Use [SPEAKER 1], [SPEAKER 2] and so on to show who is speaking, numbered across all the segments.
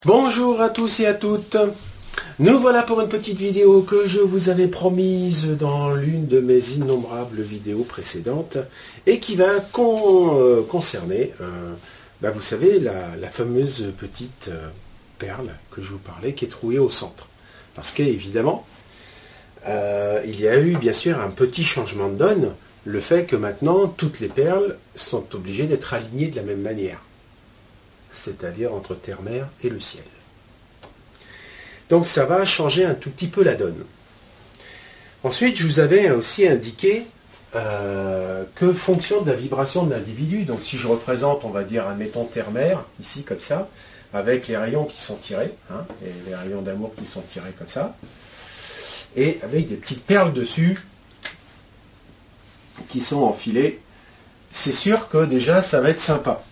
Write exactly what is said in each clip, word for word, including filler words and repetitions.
[SPEAKER 1] Bonjour à tous et à toutes. Nous voilà pour une petite vidéo que je vous avais promise dans l'une de mes innombrables vidéos précédentes et qui va con, euh, concerner, euh, bah vous savez, la, la fameuse petite euh, perle que je vous parlais qui est trouée au centre. Parce qu'évidemment, euh, il y a eu bien sûr un petit changement de donne, le fait que maintenant toutes les perles sont obligées d'être alignées de la même manière. C'est-à-dire entre terre-mer et le ciel. Donc ça va changer un tout petit peu la donne. Ensuite, je vous avais aussi indiqué euh, que fonction de la vibration de l'individu, donc si je représente, on va dire, admettons terre-mer, ici comme ça, avec les rayons qui sont tirés, hein, et les rayons d'amour qui sont tirés comme ça, et avec des petites perles dessus qui sont enfilées, c'est sûr que déjà ça va être sympa.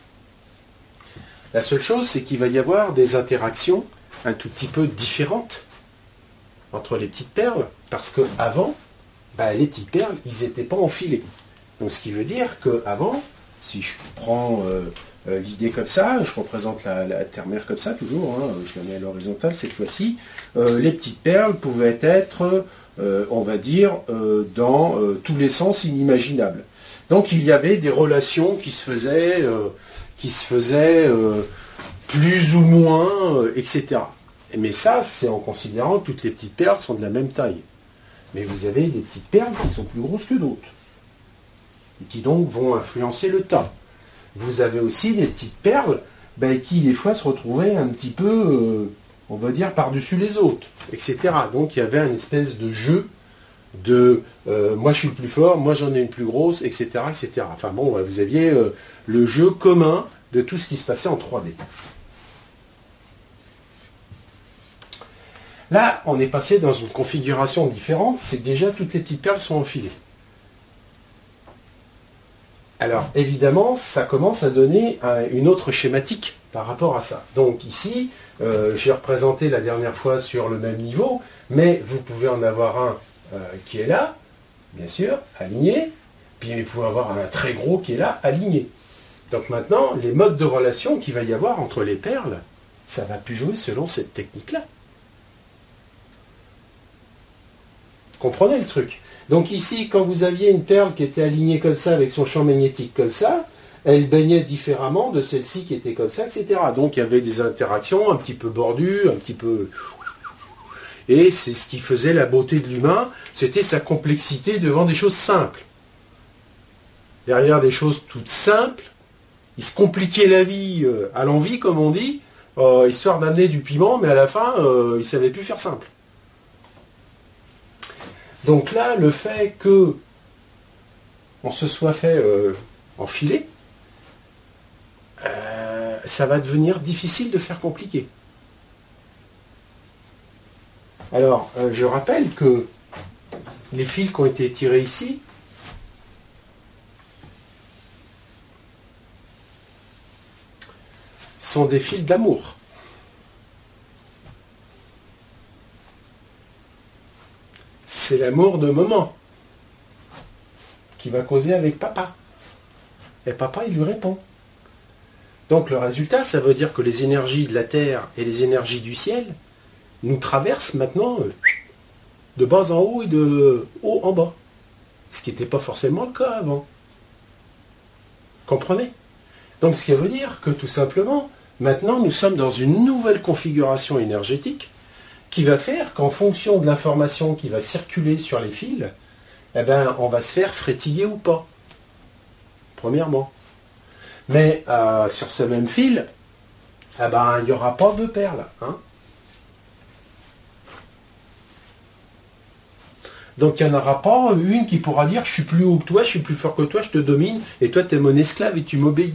[SPEAKER 1] La seule chose, c'est qu'il va y avoir des interactions un tout petit peu différentes entre les petites perles, parce qu'avant, bah, les petites perles, ils n'étaient pas enfilés. Donc ce qui veut dire qu'avant, si je prends euh, euh, l'idée comme ça, je représente la, la terre-mer comme ça, toujours, hein, je la mets à l'horizontale cette fois-ci, euh, les petites perles pouvaient être, euh, on va dire, euh, dans euh, tous les sens inimaginables. Donc il y avait des relations qui se faisaient... Euh, qui se faisait euh, plus ou moins, euh, et cetera. Mais ça, c'est en considérant que toutes les petites perles sont de la même taille. Mais vous avez des petites perles qui sont plus grosses que d'autres, et qui donc vont influencer le tas. Vous avez aussi des petites perles ben, qui, des fois, se retrouvaient un petit peu, euh, on va dire, par-dessus les autres, et cetera. Donc, il y avait une espèce de jeu de euh, moi je suis le plus fort, moi j'en ai une plus grosse, et cetera, et cetera. Enfin bon, vous aviez euh, le jeu commun de tout ce qui se passait en trois D. Là, on est passé dans une configuration différente, c'est que déjà toutes les petites perles sont enfilées. Alors évidemment, ça commence à donner un, une autre schématique par rapport à ça. Donc ici, euh, j'ai représenté la dernière fois sur le même niveau, mais vous pouvez en avoir un Euh, qui est là, bien sûr, aligné, puis vous pouvez avoir un très gros qui est là, aligné. Donc maintenant, les modes de relation qu'il va y avoir entre les perles, ça va plus jouer selon cette technique-là. Comprenez le truc? Donc ici, quand vous aviez une perle qui était alignée comme ça, avec son champ magnétique comme ça, elle baignait différemment de celle-ci qui était comme ça, et cetera. Donc il y avait des interactions un petit peu bordues, un petit peu... Et c'est ce qui faisait la beauté de l'humain, c'était sa complexité devant des choses simples. Derrière des choses toutes simples, il se compliquait la vie euh, à l'envi, comme on dit, euh, histoire d'amener du piment, mais à la fin, euh, il ne savait plus faire simple. Donc là, le fait que on se soit fait euh, enfiler, euh, ça va devenir difficile de faire compliqué. Alors, euh, je rappelle que les fils qui ont été tirés ici sont des fils d'amour. C'est l'amour de maman qui va causer avec papa. Et papa, il lui répond. Donc le résultat, ça veut dire que les énergies de la terre et les énergies du ciel nous traverse maintenant euh, de bas en haut et de haut en bas. Ce qui n'était pas forcément le cas avant. Comprenez? Donc ce qui veut dire que tout simplement, maintenant nous sommes dans une nouvelle configuration énergétique qui va faire qu'en fonction de l'information qui va circuler sur les fils, eh ben, on va se faire frétiller ou pas. Premièrement. Mais euh, sur ce même fil, eh ben, il n'y aura pas de perles. Hein. Donc il n'y en aura pas une qui pourra dire je suis plus haut que toi, je suis plus fort que toi, je te domine, et toi tu es mon esclave et tu m'obéis.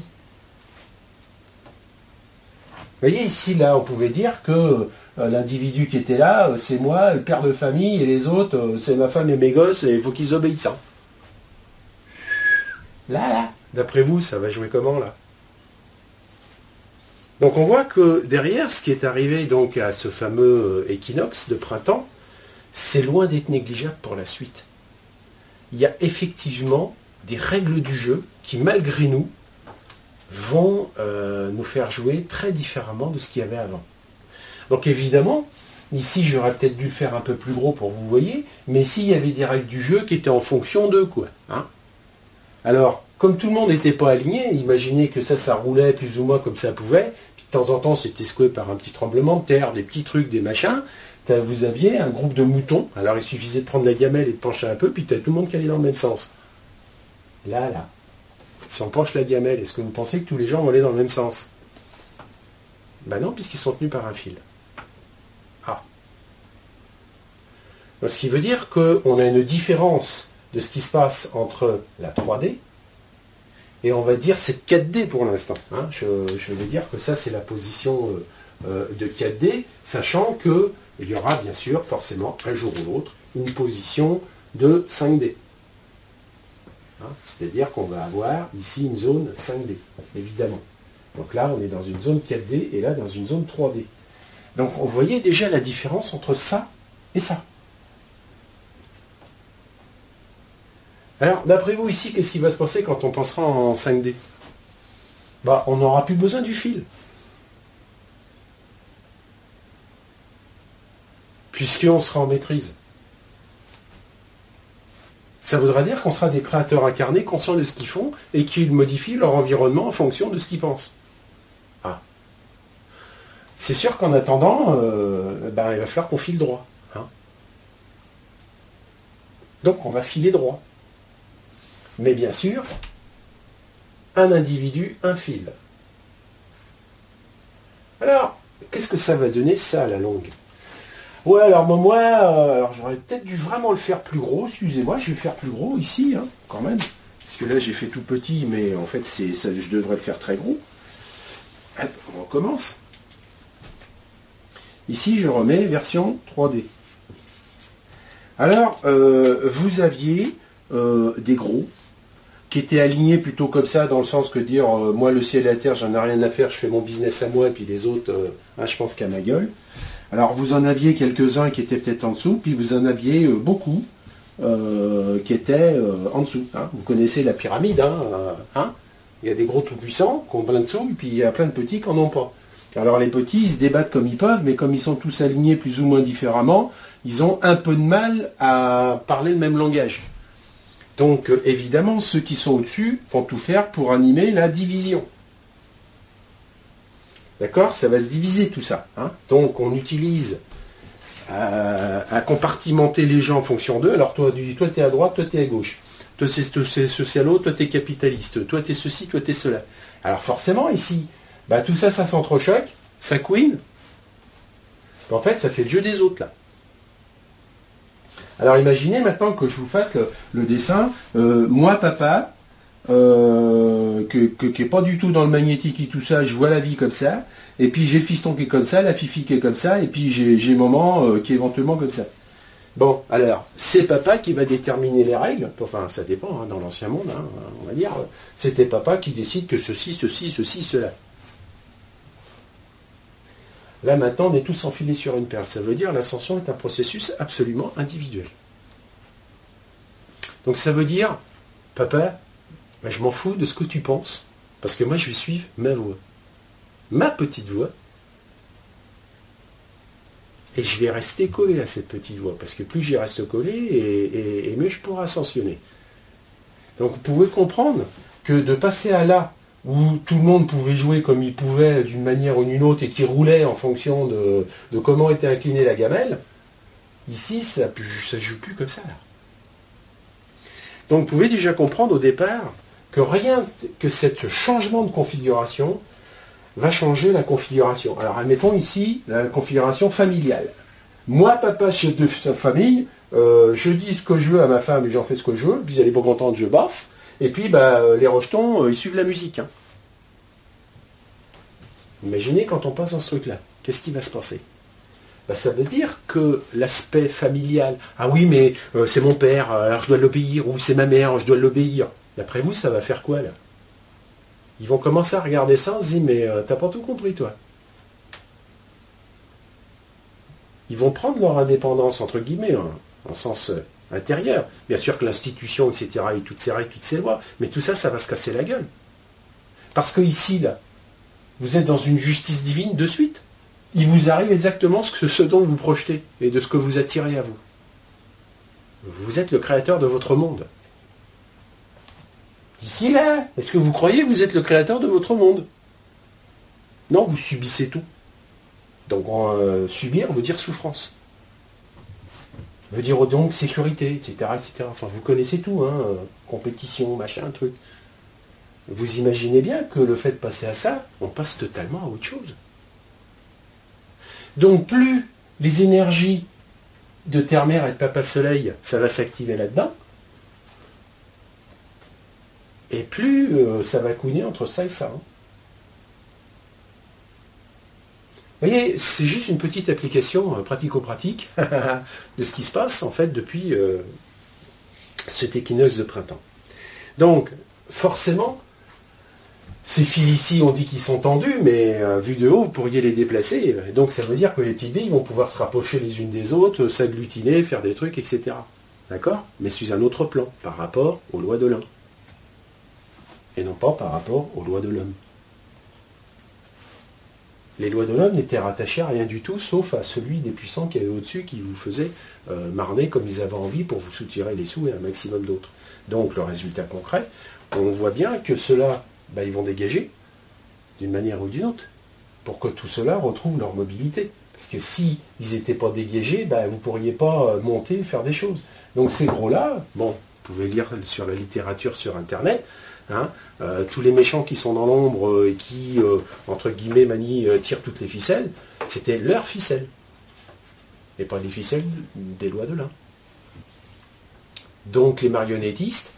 [SPEAKER 1] Vous voyez ici, là, on pouvait dire que euh, l'individu qui était là, euh, c'est moi, le père de famille, et les autres, euh, c'est ma femme et mes gosses, et il faut qu'ils obéissent. Hein. Là, là, d'après vous, ça va jouer comment, là? Donc on voit que derrière ce qui est arrivé donc à ce fameux euh, équinoxe de printemps, c'est loin d'être négligeable pour la suite. Il y a effectivement des règles du jeu qui, malgré nous, vont euh, nous faire jouer très différemment de ce qu'il y avait avant. Donc évidemment, ici j'aurais peut-être dû le faire un peu plus gros pour que vous voyez, mais ici il y avait des règles du jeu qui étaient en fonction d'eux, quoi. Hein. Alors, comme tout le monde n'était pas aligné, imaginez que ça, ça roulait plus ou moins comme ça pouvait, puis de temps en temps c'était secoué par un petit tremblement de terre, des petits trucs, des machins, vous aviez un groupe de moutons, alors il suffisait de prendre la gamelle et de pencher un peu, puis tu as tout le monde qui allait dans le même sens. Là, là. Si on penche la gamelle, est-ce que vous pensez que tous les gens vont aller dans le même sens? Ben non, puisqu'ils sont tenus par un fil. Ah. Donc, ce qui veut dire qu'on a une différence de ce qui se passe entre la trois D et on va dire c'est quatre D pour l'instant. Hein. Je, je vais dire que ça c'est la position euh, euh, de quatre D, sachant qu'il y aura bien sûr forcément un jour ou l'autre une position de cinq D. Hein. C'est-à-dire qu'on va avoir ici une zone cinq D, évidemment. Donc là on est dans une zone quatre D et là dans une zone trois D. Donc on voyait déjà la différence entre ça et ça. Alors, d'après vous, ici, qu'est-ce qui va se passer quand on pensera en cinq D? Bah, on n'aura plus besoin du fil. Puisqu'on sera en maîtrise. Ça voudra dire qu'on sera des créateurs incarnés, conscients de ce qu'ils font, et qu'ils modifient leur environnement en fonction de ce qu'ils pensent. Ah. C'est sûr qu'en attendant, euh, bah, il va falloir qu'on file droit. Hein. Donc, on va filer droit. Mais bien sûr, un individu, un fil. Alors, qu'est-ce que ça va donner, ça, à la longue? Ouais, alors moi, euh, alors j'aurais peut-être dû vraiment le faire plus gros. Excusez-moi, je vais le faire plus gros ici, hein, quand même. Parce que là, j'ai fait tout petit, mais en fait, c'est ça, je devrais le faire très gros. Allez, on recommence. Ici, je remets version trois D. Alors, euh, vous aviez euh, des gros qui étaient alignés plutôt comme ça, dans le sens que dire, euh, moi le ciel et la terre, j'en ai rien à faire, je fais mon business à moi, et puis les autres, euh, hein, je pense qu'à ma gueule. Alors vous en aviez quelques-uns qui étaient peut-être en dessous, puis vous en aviez euh, beaucoup euh, qui étaient euh, en dessous. Hein. Vous connaissez la pyramide, hein, euh, hein. Il y a des gros tout-puissants qui ont plein de dessous, et puis il y a plein de petits qui n'en ont pas. Alors les petits, ils se débattent comme ils peuvent, mais comme ils sont tous alignés plus ou moins différemment, ils ont un peu de mal à parler le même langage. Donc, euh, évidemment, ceux qui sont au-dessus vont tout faire pour animer la division. D'accord? Ça va se diviser tout ça. Hein. Donc, on utilise euh, à compartimenter les gens en fonction d'eux. Alors, toi, toi tu es à droite, toi, tu es à gauche. Toi, c'est socialo, toi, tu es capitaliste. Toi, tu es ceci, toi, tu es cela. Alors, forcément, ici, bah, tout ça, ça s'entrechoque, ça couine. En fait, ça fait le jeu des autres, là. Alors imaginez maintenant que je vous fasse le, le dessin, euh, moi papa, euh, que, que, qui n'est pas du tout dans le magnétique et tout ça, je vois la vie comme ça, et puis j'ai le fiston qui est comme ça, la fifi qui est comme ça, et puis j'ai maman euh, qui est éventuellement comme ça. Bon, alors, c'est papa qui va déterminer les règles, enfin ça dépend, hein, dans l'ancien monde, hein, on va dire, c'était papa qui décide que ceci, ceci, ceci, cela. Là, maintenant, on est tous enfilés sur une perle. Ça veut dire que l'ascension est un processus absolument individuel. Donc, ça veut dire, papa, ben, je m'en fous de ce que tu penses, parce que moi, je vais suivre ma voie. Ma petite voie. Et je vais rester collé à cette petite voie, parce que plus j'y reste collé, et, et, et mieux je pourrai ascensionner. Donc, vous pouvez comprendre que de passer à là, où tout le monde pouvait jouer comme il pouvait d'une manière ou d'une autre et qui roulait en fonction de, de comment était inclinée la gamelle, ici, ça ne joue plus comme ça. Là. Donc vous pouvez déjà comprendre au départ que rien que ce changement de configuration va changer la configuration. Alors admettons ici la configuration familiale. Moi, papa, chef de famille, euh, je dis ce que je veux à ma femme et j'en fais ce que je veux, puis elle n'est pas contente, je baffe. Et puis, bah, les rejetons, ils suivent la musique. Hein. Imaginez quand on passe dans ce truc-là, qu'est-ce qui va se passer? Bah, ça veut dire que l'aspect familial, ah oui, mais euh, c'est mon père, alors je dois l'obéir, ou c'est ma mère, je dois l'obéir. D'après vous, ça va faire quoi, là? Ils vont commencer à regarder ça, on se dit, mais euh, t'as pas tout compris, toi. Ils vont prendre leur indépendance, entre guillemets, en, en sens... Euh, intérieur. Bien sûr que l'institution, et cetera, et toutes ces règles, toutes ces lois, mais tout ça, ça va se casser la gueule. Parce que ici, là, vous êtes dans une justice divine de suite. il vous arrive exactement ce, que, ce dont vous projetez et de ce que vous attirez à vous. Vous êtes le créateur de votre monde. Ici, là, est-ce que vous croyez que vous êtes le créateur de votre monde? Non, vous subissez tout. Donc, euh, subir veut dire souffrance. Veut dire donc sécurité, et cetera, et cetera. Enfin, vous connaissez tout, hein, compétition, machin, truc. Vous imaginez bien que le fait de passer à ça, on passe totalement à autre chose. Donc, plus les énergies de Terre-Mère et de Papa-Soleil, ça va s'activer là-dedans, et plus euh, ça va couiner entre ça et ça. Hein. Vous voyez, c'est juste une petite application euh, pratico-pratique de ce qui se passe, en fait, depuis euh, cet équinoxe de printemps. Donc, forcément, ces fils ici, on dit qu'ils sont tendus, mais euh, vu de haut, vous pourriez les déplacer. Et donc, ça veut dire que les petites billes vont pouvoir se rapprocher les unes des autres, s'agglutiner, faire des trucs, et cetera. D'accord? Mais sur un autre plan, par rapport aux lois de l'un. Et non pas par rapport aux lois de l'homme. Les lois de l'homme n'étaient rattachées à rien du tout, sauf à celui des puissants qui avait au-dessus, qui vous faisait euh, marner comme ils avaient envie pour vous soutirer les sous et un maximum d'autres. Donc, le résultat concret, on voit bien que ceux-là, ben, ils vont dégager, d'une manière ou d'une autre, pour que tout cela retrouve leur mobilité. Parce que si ils n'étaient pas dégagés, ben, vous ne pourriez pas monter et faire des choses. Donc ces gros-là, bon, vous pouvez lire sur la littérature sur Internet, hein, euh, tous les méchants qui sont dans l'ombre euh, et qui, euh, entre guillemets, manient, euh, tirent toutes les ficelles, c'était leurs ficelles. Et pas les ficelles des lois de l'un. Donc les marionnettistes,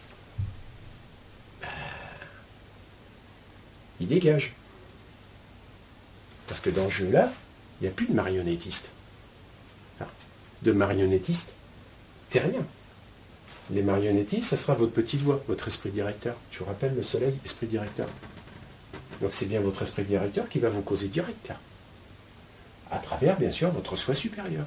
[SPEAKER 1] ils dégagent. Parce que dans ce jeu-là, il n'y a plus de marionnettistes. De marionnettistes terriens. Les marionnettistes, ça sera votre petite voix, votre esprit directeur. Je vous rappelle, le soleil, esprit directeur. Donc c'est bien votre esprit directeur qui va vous causer direct, là. À travers, bien sûr, votre soi supérieur.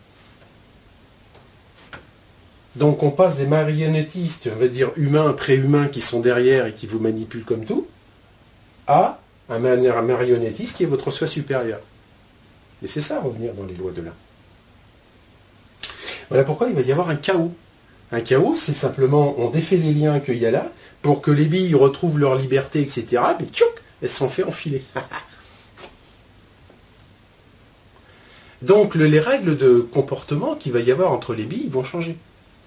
[SPEAKER 1] Donc on passe des marionnettistes, on va dire humains, préhumains, qui sont derrière et qui vous manipulent comme tout, à un marionnettiste qui est votre soi supérieur. Et c'est ça, revenir dans les lois de l'un. Voilà pourquoi il va y avoir un chaos. Un chaos, c'est simplement, on défait les liens qu'il y a là, pour que les billes retrouvent leur liberté, et cetera. Mais tchouc, elles se sont fait enfiler. Donc le, les règles de comportement qu'il va y avoir entre les billes vont changer.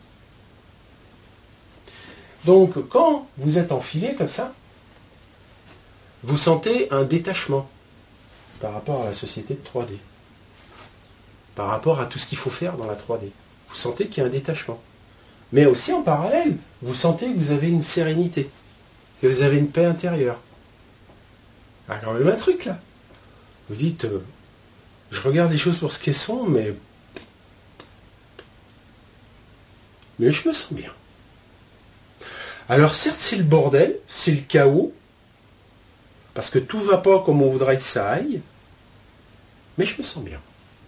[SPEAKER 1] Donc quand vous êtes enfilé comme ça, vous sentez un détachement par rapport à la société de trois D. Par rapport à tout ce qu'il faut faire dans la trois D. Vous sentez qu'il y a un détachement. Mais aussi en parallèle, vous sentez que vous avez une sérénité, que vous avez une paix intérieure. Il y a quand même un truc là. Vous dites, euh, je regarde les choses pour ce qu'elles sont, mais... Mais je me sens bien. Alors certes, c'est le bordel, c'est le chaos, parce que tout ne va pas comme on voudrait que ça aille, mais je me sens bien.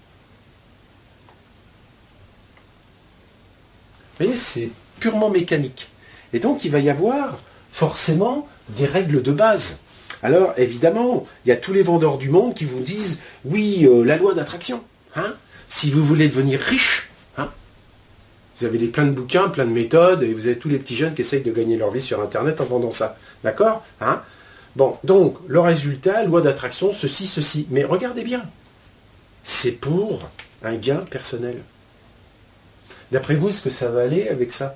[SPEAKER 1] Vous voyez, c'est purement mécanique. Et donc, il va y avoir forcément des règles de base. Alors, évidemment, il y a tous les vendeurs du monde qui vous disent, oui, euh, la loi d'attraction. Hein, si vous voulez devenir riche, hein, vous avez des, plein de bouquins, plein de méthodes, et vous avez tous les petits jeunes qui essayent de gagner leur vie sur Internet en vendant ça. D'accord, hein? Bon, donc, le résultat, loi d'attraction, ceci, ceci. Mais regardez bien, c'est pour un gain personnel. D'après vous, est-ce que ça va aller avec ça?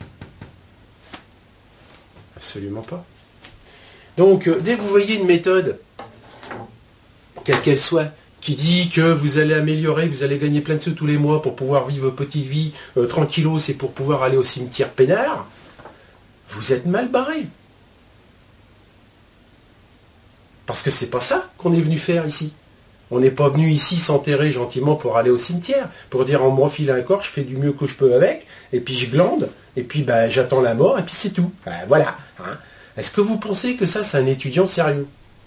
[SPEAKER 1] Absolument pas. Donc, euh, dès que vous voyez une méthode, quelle qu'elle soit, qui dit que vous allez améliorer, que vous allez gagner plein de sous tous les mois pour pouvoir vivre votre petite vie euh, tranquillos et pour pouvoir aller au cimetière peinard, vous êtes mal barré. Parce que c'est pas ça qu'on est venu faire ici. On n'est pas venu ici s'enterrer gentiment pour aller au cimetière, pour dire on me refile un corps, je fais du mieux que je peux avec, et puis je glande, et puis ben, j'attends la mort, et puis c'est tout. Ben, voilà. Hein. Est-ce que vous pensez que ça, c'est un étudiant sérieux?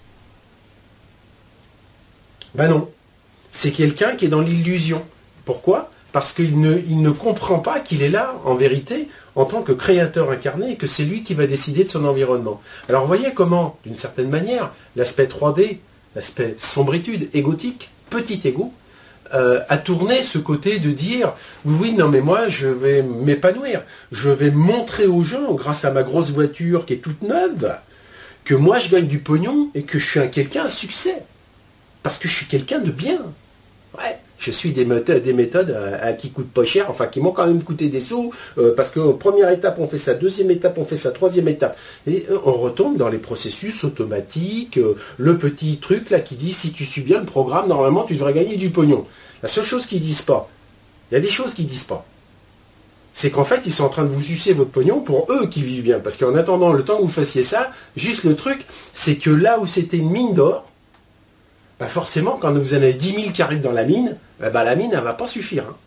[SPEAKER 1] Ben non. C'est quelqu'un qui est dans l'illusion. Pourquoi? Parce qu'il ne, il ne comprend pas qu'il est là, en vérité, en tant que créateur incarné, et que c'est lui qui va décider de son environnement. Alors voyez comment, d'une certaine manière, l'aspect trois D, l'aspect sombritude, égotique, petit ego, euh, a tourné ce côté de dire oui, oui, non mais moi je vais m'épanouir, je vais montrer aux gens, grâce à ma grosse voiture qui est toute neuve, que moi je gagne du pognon et que je suis un quelqu'un à succès. Parce que je suis quelqu'un de bien. Ouais. Je suis des méthodes, des méthodes à, à qui coûtent pas cher, enfin qui m'ont quand même coûté des sous, euh, parce que première étape on fait ça, deuxième étape on fait ça, troisième étape. Et euh, on retombe dans les processus automatiques, euh, le petit truc là qui dit si tu suis bien le programme, normalement tu devrais gagner du pognon. La seule chose qu'ils disent pas, il y a des choses qu'ils disent pas, c'est qu'en fait ils sont en train de vous sucer votre pognon pour eux qui vivent bien. Parce qu'en attendant le temps que vous fassiez ça, juste le truc, c'est que là où c'était une mine d'or, bah forcément, quand vous en avez dix mille qui arrivent dans la mine, bah la mine, elle ne va pas suffire. Hein.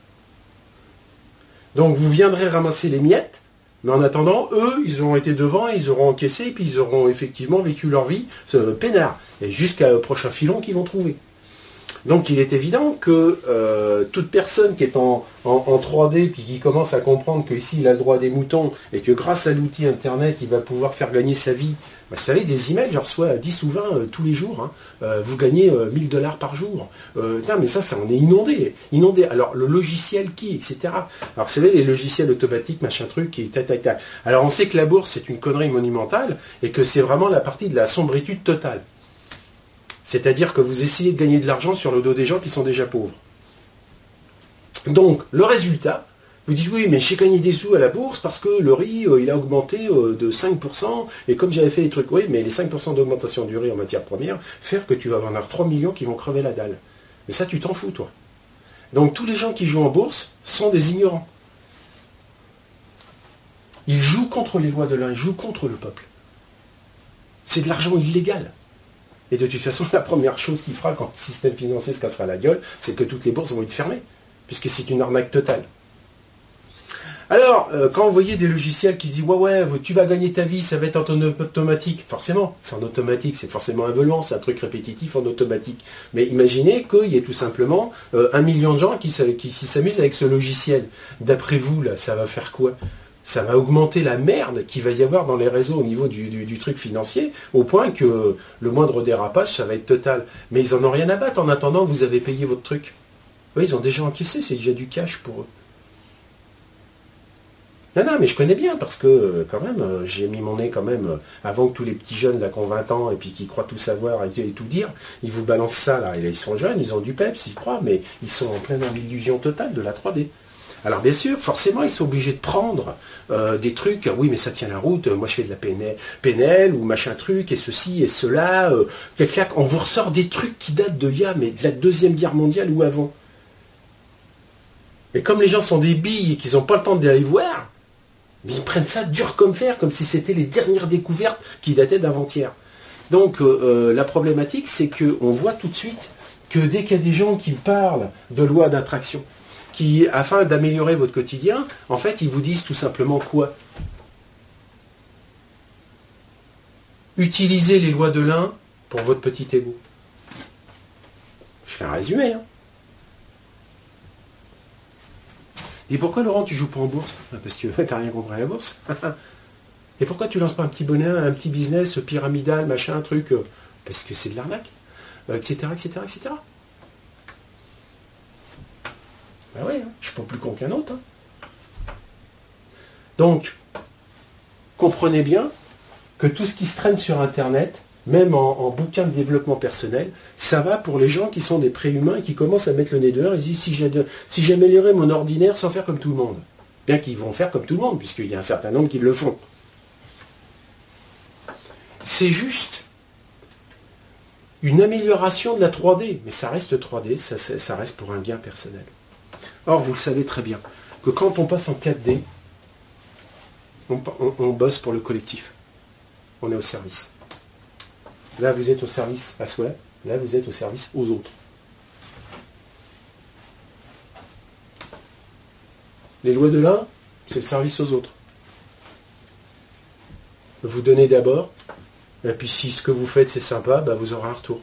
[SPEAKER 1] Donc, vous viendrez ramasser les miettes, mais en attendant, eux, ils auront été devant, ils auront encaissé, et puis ils auront effectivement vécu leur vie euh, peinard, et jusqu'au prochain filon qu'ils vont trouver. Donc, il est évident que euh, toute personne qui est en, en, en trois D, puis qui commence à comprendre qu'ici, il a le droit des moutons, et que grâce à l'outil Internet, il va pouvoir faire gagner sa vie. Bah, vous savez, des emails, j'en reçois dix ou vingt euh, tous les jours. Hein. Euh, vous gagnez euh, mille dollars par jour. Euh, mais ça, ça, on est inondé. Inondé. Alors, le logiciel qui, et cetera. Alors, vous savez, les logiciels automatiques, machin truc, qui ta, ta, ta. Alors, on sait que la bourse, c'est une connerie monumentale, et que c'est vraiment la partie de la sombritude totale. C'est-à-dire que vous essayez de gagner de l'argent sur le dos des gens qui sont déjà pauvres. Donc, le résultat, vous dites oui, mais j'ai gagné des sous à la bourse parce que le riz, euh, il a augmenté euh, de cinq pour cent, et comme j'avais fait des trucs, oui, mais les cinq pour cent d'augmentation du riz en matière première, faire que tu vas avoir trois millions qui vont crever la dalle. Mais ça, tu t'en fous, toi. Donc, tous les gens qui jouent en bourse sont des ignorants. Ils jouent contre les lois de l'un, ils jouent contre le peuple. C'est de l'argent illégal. Et de toute façon, la première chose qu'il fera quand le système financier se cassera la gueule, c'est que toutes les bourses vont être fermées, puisque c'est une arnaque totale. Alors, euh, quand vous voyez des logiciels qui disent « Ouais, ouais, tu vas gagner ta vie, ça va être en automatique », forcément, c'est en automatique, c'est forcément un velant, c'est un truc répétitif en automatique. Mais imaginez qu'il y ait tout simplement euh, un million de gens qui, qui, qui s'amusent avec ce logiciel. D'après vous, là, ça va faire quoi ? Ça va augmenter la merde qu'il va y avoir dans les réseaux au niveau du, du, du truc financier, au point que le moindre dérapage, ça va être total. Mais ils n'en ont rien à battre en attendant que vous avez payé votre truc. Oui, ils ont déjà encaissé, c'est déjà du cash pour eux. Non, non, mais je connais bien, parce que quand même, j'ai mis mon nez quand même, avant que tous les petits jeunes là qui ont vingt ans et puis qui croient tout savoir et, et tout dire, ils vous balancent ça là. Et là, ils sont jeunes, ils ont du peps, ils croient, mais ils sont en pleine illusion totale de la trois D. Alors bien sûr, forcément, ils sont obligés de prendre euh, des trucs, oui, mais ça tient la route, moi je fais de la P N L ou machin truc, et ceci et cela. Euh, on vous ressort des trucs qui datent de, y a, mais de la Deuxième Guerre mondiale ou avant. Et comme les gens sont des billes et qu'ils n'ont pas le temps d'aller voir, ils prennent ça dur comme fer, comme si c'était les dernières découvertes qui dataient d'avant-hier. Donc euh, euh, la problématique, c'est qu'on voit tout de suite que dès qu'il y a des gens qui parlent de loi d'attraction, qui, afin d'améliorer votre quotidien, en fait, ils vous disent tout simplement quoi ? Utilisez les lois de l'un pour votre petit ego. Je fais un résumé. Hein. Et pourquoi, Laurent, tu joues pas en bourse ? Parce que tu n'as rien compris à la bourse. Et pourquoi tu lances pas un petit bonnet, un petit business pyramidal, machin, truc ? Parce que c'est de l'arnaque, et cetera, et cetera, et cetera. Ben oui, hein, je ne suis pas plus con qu'un autre. Hein. Donc, comprenez bien que tout ce qui se traîne sur Internet, même en, en bouquin de développement personnel, ça va pour les gens qui sont des préhumains et qui commencent à mettre le nez dehors et disent si j'ai si j'améliorais mon ordinaire sans faire comme tout le monde. Bien qu'ils vont faire comme tout le monde, puisqu'il y a un certain nombre qui le font. C'est juste une amélioration de la trois D, mais ça reste trois D, ça, ça reste pour un gain personnel. Or, vous le savez très bien, que quand on passe en quatre D, on, on, on bosse pour le collectif. On est au service. Là, vous êtes au service à soi, là, vous êtes au service aux autres. Les lois de l'un, c'est le service aux autres. Vous donnez d'abord, et puis si ce que vous faites c'est sympa, bah, vous aurez un retour.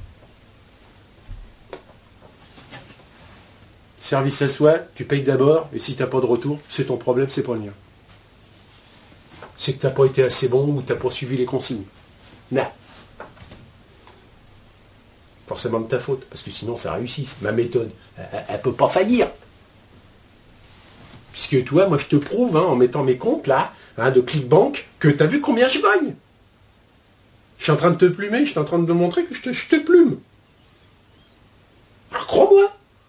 [SPEAKER 1] Service à soi, tu payes d'abord, et si tu n'as pas de retour, c'est ton problème, c'est pas le mien. C'est que tu n'as pas été assez bon ou tu n'as pas suivi les consignes. Non. forcément de ta faute, parce que sinon ça réussit. Ma méthode, elle ne peut pas faillir. Puisque toi, moi je te prouve, hein, en mettant mes comptes là, hein, de ClickBank, que tu as vu combien je gagne. Je suis en train de te plumer, je suis en train de te montrer que je te, je te plume. Alors crois-moi.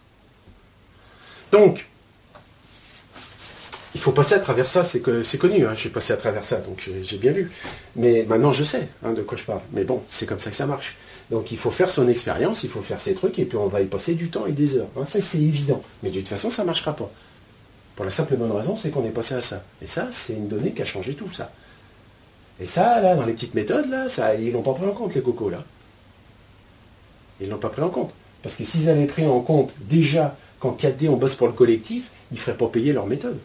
[SPEAKER 1] Donc, il faut passer à travers ça, c'est que c'est connu, hein, j'ai passé à travers ça, donc j'ai bien vu. Mais maintenant je sais hein, de quoi je parle. Mais bon, c'est comme ça que ça marche. Donc il faut faire son expérience, il faut faire ses trucs, et puis on va y passer du temps et des heures. Hein, ça c'est évident. Mais de toute façon, ça ne marchera pas. Pour la simple et bonne raison, c'est qu'on est passé à ça. Et ça, c'est une donnée qui a changé tout ça. Et ça, là, dans les petites méthodes, là, ça, ils l'ont pas pris en compte, les cocos, là. Ils l'ont pas pris en compte. Parce que s'ils avaient pris en compte, déjà, qu'en quatre D, on bosse pour le collectif, ils ne feraient pas payer leur méthode.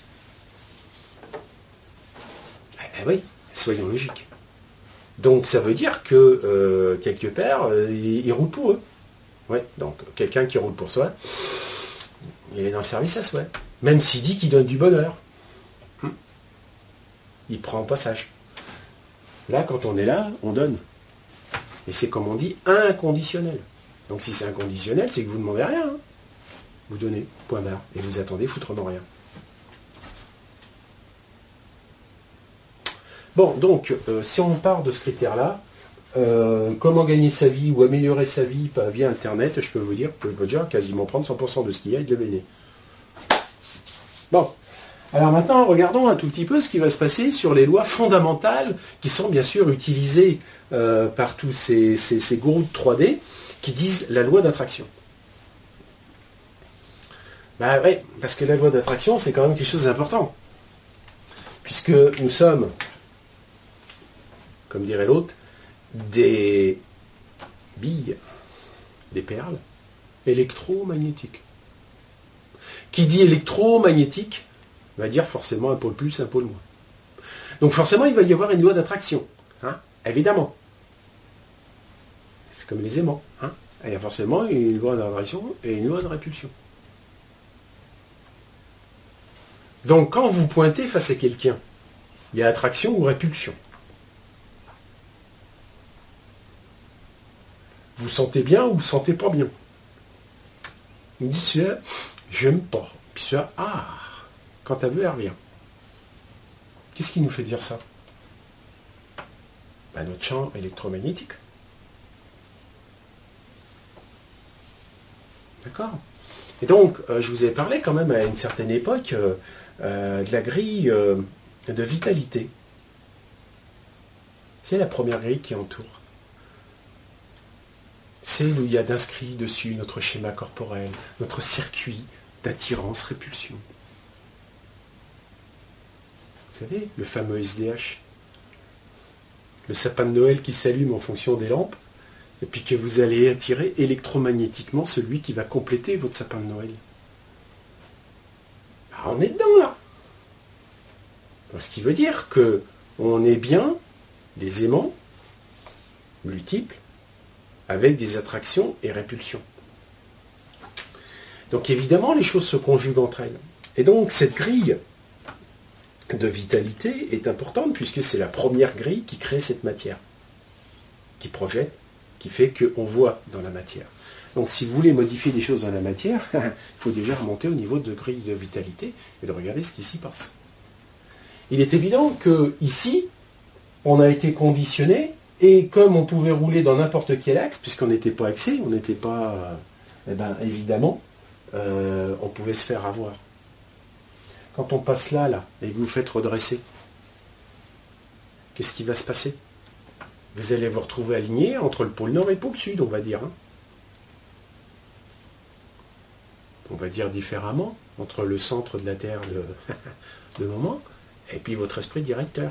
[SPEAKER 1] Eh oui, soyons logiques. Donc, ça veut dire que, euh, quelque part, euh, ils, ils roulent pour eux. Ouais, donc, quelqu'un qui roule pour soi, il est dans le service à soi. Même s'il dit qu'il donne du bonheur. Hum. Il prend au passage. Là, quand on est là, on donne. Et c'est comme on dit, inconditionnel. Donc si c'est inconditionnel, c'est que vous ne demandez rien. Hein. Vous donnez, point barre. Et vous attendez foutrement rien. Bon, donc, euh, si on part de ce critère-là, euh, comment gagner sa vie ou améliorer sa vie via Internet, je peux vous dire, je peux déjà quasiment prendre cent pour cent de ce qu'il y a et de le baigner. Bon. Alors maintenant, regardons un tout petit peu ce qui va se passer sur les lois fondamentales qui sont bien sûr utilisées euh, par tous ces, ces, ces gourous de trois D qui disent la loi d'attraction. Ben oui, parce que la loi d'attraction, c'est quand même quelque chose d'important. Puisque nous sommes, comme dirait l'autre, des billes, des perles électromagnétiques. Qui dit électromagnétique va dire forcément un pôle plus, un pôle moins. Donc forcément, il va y avoir une loi d'attraction, hein, évidemment. C'est comme les aimants. Hein. Il y a forcément une loi d'attraction et une loi de répulsion. Donc quand vous pointez face à quelqu'un, il y a attraction ou répulsion. Vous sentez bien ou vous sentez pas bien. Vous dites, ça, j'aime pas. Puis ça, ah, quand t'as vu, elle revient. Qu'est-ce qui nous fait dire ça? Ben, notre champ électromagnétique. D'accord? Et donc, euh, je vous ai parlé quand même à une certaine époque euh, euh, de la grille euh, de vitalité. C'est la première grille qui entoure. C'est où il y a d'inscrit dessus notre schéma corporel, notre circuit d'attirance-répulsion. Vous savez, le fameux S D H. Le sapin de Noël qui s'allume en fonction des lampes, et puis que vous allez attirer électromagnétiquement celui qui va compléter votre sapin de Noël. Alors on est dedans là. Donc, ce qui veut dire que on est bien des aimants multiples avec des attractions et répulsions. Donc évidemment, les choses se conjuguent entre elles. Et donc cette grille de vitalité est importante puisque c'est la première grille qui crée cette matière, qui projette, qui fait qu'on voit dans la matière. Donc si vous voulez modifier des choses dans la matière, il faut déjà remonter au niveau de grille de vitalité et de regarder ce qui s'y passe. Il est évident que ici, on a été conditionné, et comme on pouvait rouler dans n'importe quel axe, puisqu'on n'était pas axé, on n'était pas, euh, eh ben, évidemment, euh, on pouvait se faire avoir. Quand on passe là, là, et que vous faites redresser, qu'est-ce qui va se passer? Vous allez vous retrouver aligné entre le pôle nord et le pôle sud, on va dire. Hein. On va dire différemment, entre le centre de la Terre de, de moment, et puis votre esprit directeur.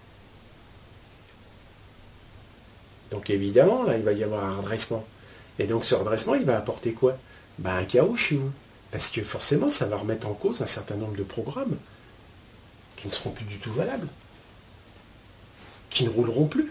[SPEAKER 1] Donc évidemment, là, il va y avoir un redressement. Et donc ce redressement, il va apporter quoi? Ben, un chaos chez vous. Parce que forcément, ça va remettre en cause un certain nombre de programmes qui ne seront plus du tout valables. Qui ne rouleront plus.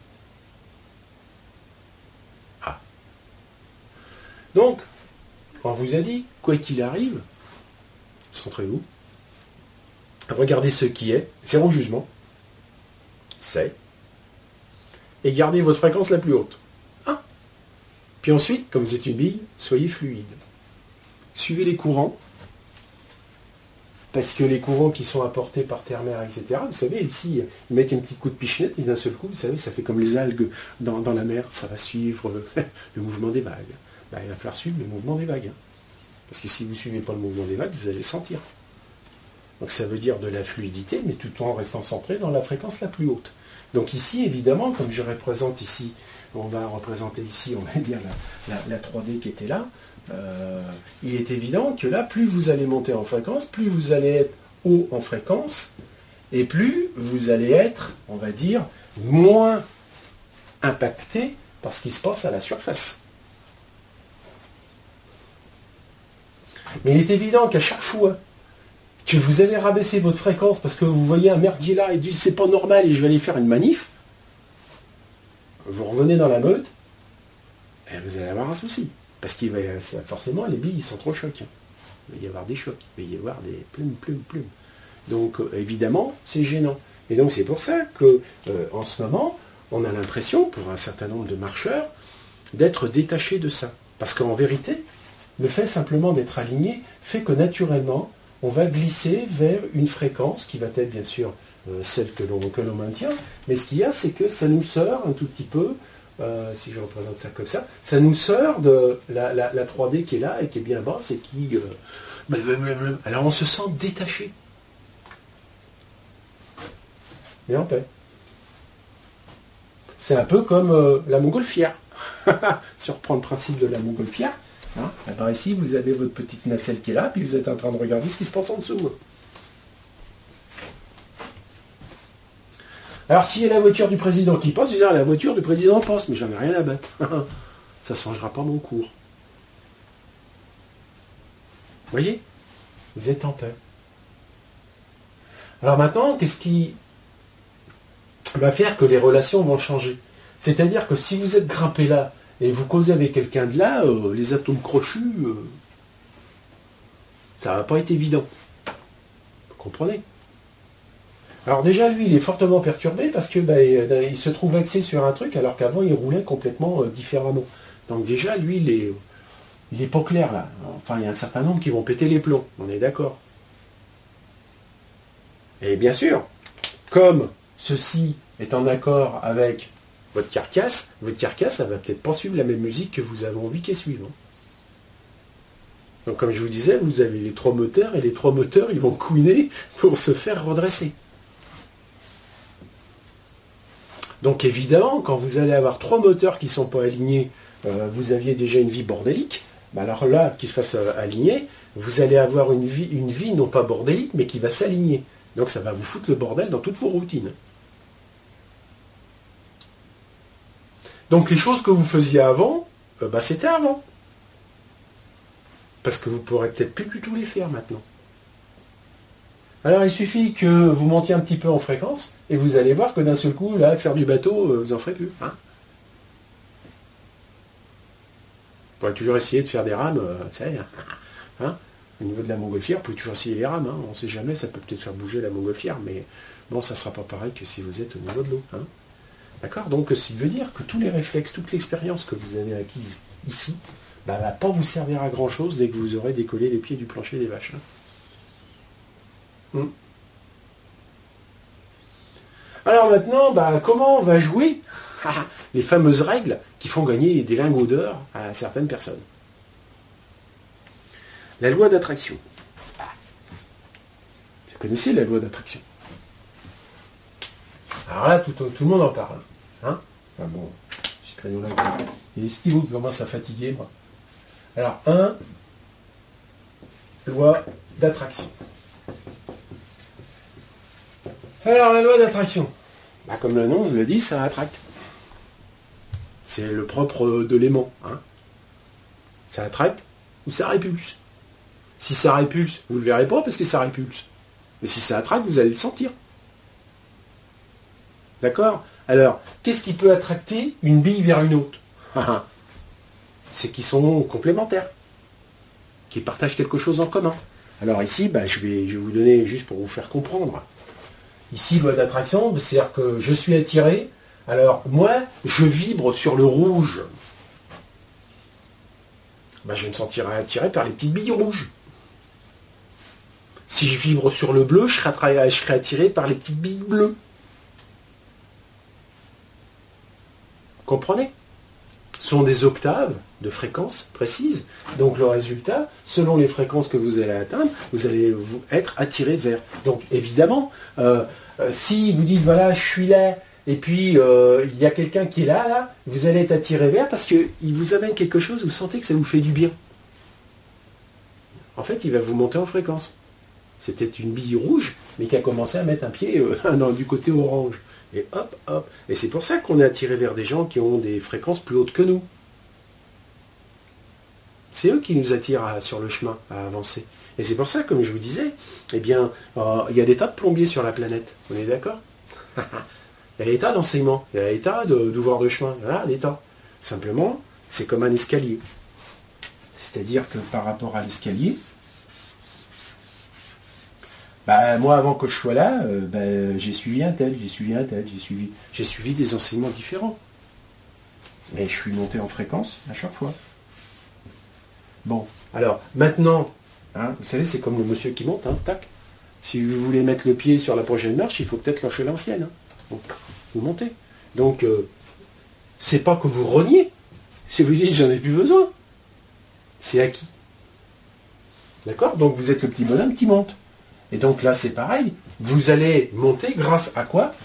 [SPEAKER 1] Ah. Donc, on vous a dit, quoi qu'il arrive, centrez-vous, regardez ce qui est, zéro jugement, c'est, et gardez votre fréquence la plus haute. Ah. Puis ensuite, comme vous êtes une bille, soyez fluide. Suivez les courants, parce que les courants qui sont apportés par terre-mer, et cetera, vous savez, ici, ils mettent un petit coup de pichenette, et d'un seul coup, vous savez, ça fait comme les algues dans, dans la mer, ça va suivre le, le mouvement des vagues. Ben, il va falloir suivre le mouvement des vagues. Hein. Parce que si vous ne suivez pas le mouvement des vagues, vous allez le sentir. Donc ça veut dire de la fluidité, mais tout en restant centré dans la fréquence la plus haute. Donc ici, évidemment, comme je représente ici, on va représenter ici, on va dire, la, la, la trois D qui était là, euh, il est évident que là, plus vous allez monter en fréquence, plus vous allez être haut en fréquence, et plus vous allez être, on va dire, moins impacté par ce qui se passe à la surface. Mais il est évident qu'à chaque fois que vous allez rabaisser votre fréquence parce que vous voyez un merdier là et dites c'est pas normal et je vais aller faire une manif, vous revenez dans la meute et vous allez avoir un souci. Parce qu'il va forcément les billes sont trop chocs. Il va y avoir des chocs, il va y avoir des plumes, plumes, plumes. Donc euh, évidemment, c'est gênant. Et donc c'est pour ça que euh, en ce moment, on a l'impression, pour un certain nombre de marcheurs, d'être détaché de ça. Parce qu'en vérité, le fait simplement d'être aligné fait que naturellement, on va glisser vers une fréquence qui va être bien sûr euh, celle que l'on que l'on maintient, mais ce qu'il y a, c'est que ça nous sort un tout petit peu, euh, si je représente ça comme ça, ça nous sort de la, la, la trois D qui est là et qui est bien basse et qui... Euh, blablabla. Alors on se sent détaché. Mais en paix. C'est un peu comme euh, la montgolfière. Si on reprend le principe de la montgolfière, hein, alors ici vous avez votre petite nacelle qui est là, puis vous êtes en train de regarder ce qui se passe en dessous. Alors s'il y a la voiture du président qui passe, je vais dire la voiture du président passe, mais j'en ai rien à battre. Ça ne changera pas mon cours. Vous voyez? Vous êtes en paix. Alors maintenant, qu'est-ce qui va faire que les relations vont changer? C'est-à-dire que si vous êtes grimpé là, et vous causez avec quelqu'un de là, euh, les atomes crochus, euh, ça va pas être évident. Vous comprenez? Alors déjà, lui, il est fortement perturbé parce que bah, il se trouve axé sur un truc alors qu'avant, il roulait complètement euh, différemment. Donc déjà, lui, il est, il est pas clair là. Enfin, il y a un certain nombre qui vont péter les plombs. On est d'accord. Et bien sûr, comme ceci est en accord avec votre carcasse, votre carcasse, ça va peut-être pas suivre la même musique que vous avez envie qu'elle suive. Donc comme je vous disais, vous avez les trois moteurs, et les trois moteurs, ils vont couiner pour se faire redresser. Donc évidemment, quand vous allez avoir trois moteurs qui ne sont pas alignés, euh, vous aviez déjà une vie bordélique, bah alors là, qu'ils se fassent euh, aligner, vous allez avoir une vie, une vie non pas bordélique, mais qui va s'aligner. Donc ça va vous foutre le bordel dans toutes vos routines. Donc les choses que vous faisiez avant, euh, bah, c'était avant. Parce que vous ne pourrez peut-être plus du tout les faire maintenant. Alors il suffit que vous montiez un petit peu en fréquence, et vous allez voir que d'un seul coup, là, faire du bateau, euh, vous n'en ferez plus. Hein, vous pourrez toujours essayer de faire des rames, euh, ça y est, hein, au niveau de la montgolfière, vous pouvez toujours essayer les rames. Hein, on ne sait jamais, ça peut peut-être faire bouger la montgolfière, mais bon, ça ne sera pas pareil que si vous êtes au niveau de l'eau. Hein. D'accord? Donc, ce qui veut dire que tous les réflexes, toute l'expérience que vous avez acquise ici, ne bah, va pas vous servir à grand-chose dès que vous aurez décollé les pieds du plancher des vaches. Hein. Hum. Alors maintenant, bah, comment on va jouer les fameuses règles qui font gagner des lingots d'or à certaines personnes? La loi d'attraction. Ah. Vous connaissez la loi d'attraction? Alors là, tout, tout le monde en parle. Hein, enfin bon, ce crayon-là, il y a les stylos qui commencent à fatiguer, moi. Alors, un, loi d'attraction. Alors, la loi d'attraction, bah, comme le nom le dit, ça attracte. C'est le propre de l'aimant. Hein. Ça attracte ou ça répulse. Si ça répulse, vous ne le verrez pas parce que ça répulse. Mais si ça attracte, vous allez le sentir. D'accord? Alors, qu'est-ce qui peut attracter une bille vers une autre? C'est qu'ils sont complémentaires, qui partagent quelque chose en commun. Alors ici, bah, je, vais, je vais vous donner, juste pour vous faire comprendre, ici, loi d'attraction, c'est-à-dire que je suis attiré, alors moi, je vibre sur le rouge. ben, je vais me sentir attiré par les petites billes rouges. Si je vibre sur le bleu, je serai, je serai attiré par les petites billes bleues. Comprenez? Ce sont des octaves de fréquences précises. Donc le résultat, selon les fréquences que vous allez atteindre, vous allez vous être attiré vers. Donc évidemment, euh, euh, si vous dites voilà, je suis là, et puis euh, il y a quelqu'un qui est là, là, vous allez être attiré vers parce qu'il vous amène quelque chose, vous sentez que ça vous fait du bien. En fait, il va vous monter en fréquence. C'était une bille rouge, mais qui a commencé à mettre un pied euh, dans, du côté orange. Et hop, hop. Et c'est pour ça qu'on est attiré vers des gens qui ont des fréquences plus hautes que nous. C'est eux qui nous attirent à, sur le chemin, à avancer. Et c'est pour ça, comme je vous disais, eh bien, euh, il y a des tas de plombiers sur la planète. On est d'accord? Il y a des tas d'enseignements, il y a des tas d'ouvreurs de, de chemin. Voilà, des tas. Simplement, c'est comme un escalier. C'est-à-dire que par rapport à l'escalier, bah, moi, avant que je sois là, euh, bah, j'ai suivi un tel, j'ai suivi un tel, j'ai suivi, j'ai suivi des enseignements différents. Mais je suis monté en fréquence à chaque fois. Bon, alors, maintenant, hein, vous savez, c'est comme le monsieur qui monte, hein, tac. Si vous voulez mettre le pied sur la prochaine marche, il faut peut-être lâcher l'ancienne. Hein. Donc, vous montez. Donc, euh, c'est pas que vous reniez. Si vous dites, j'en ai plus besoin. C'est acquis. D'accord? Donc, vous êtes le petit bonhomme qui monte. Et donc là, c'est pareil. Vous allez monter grâce à quoi?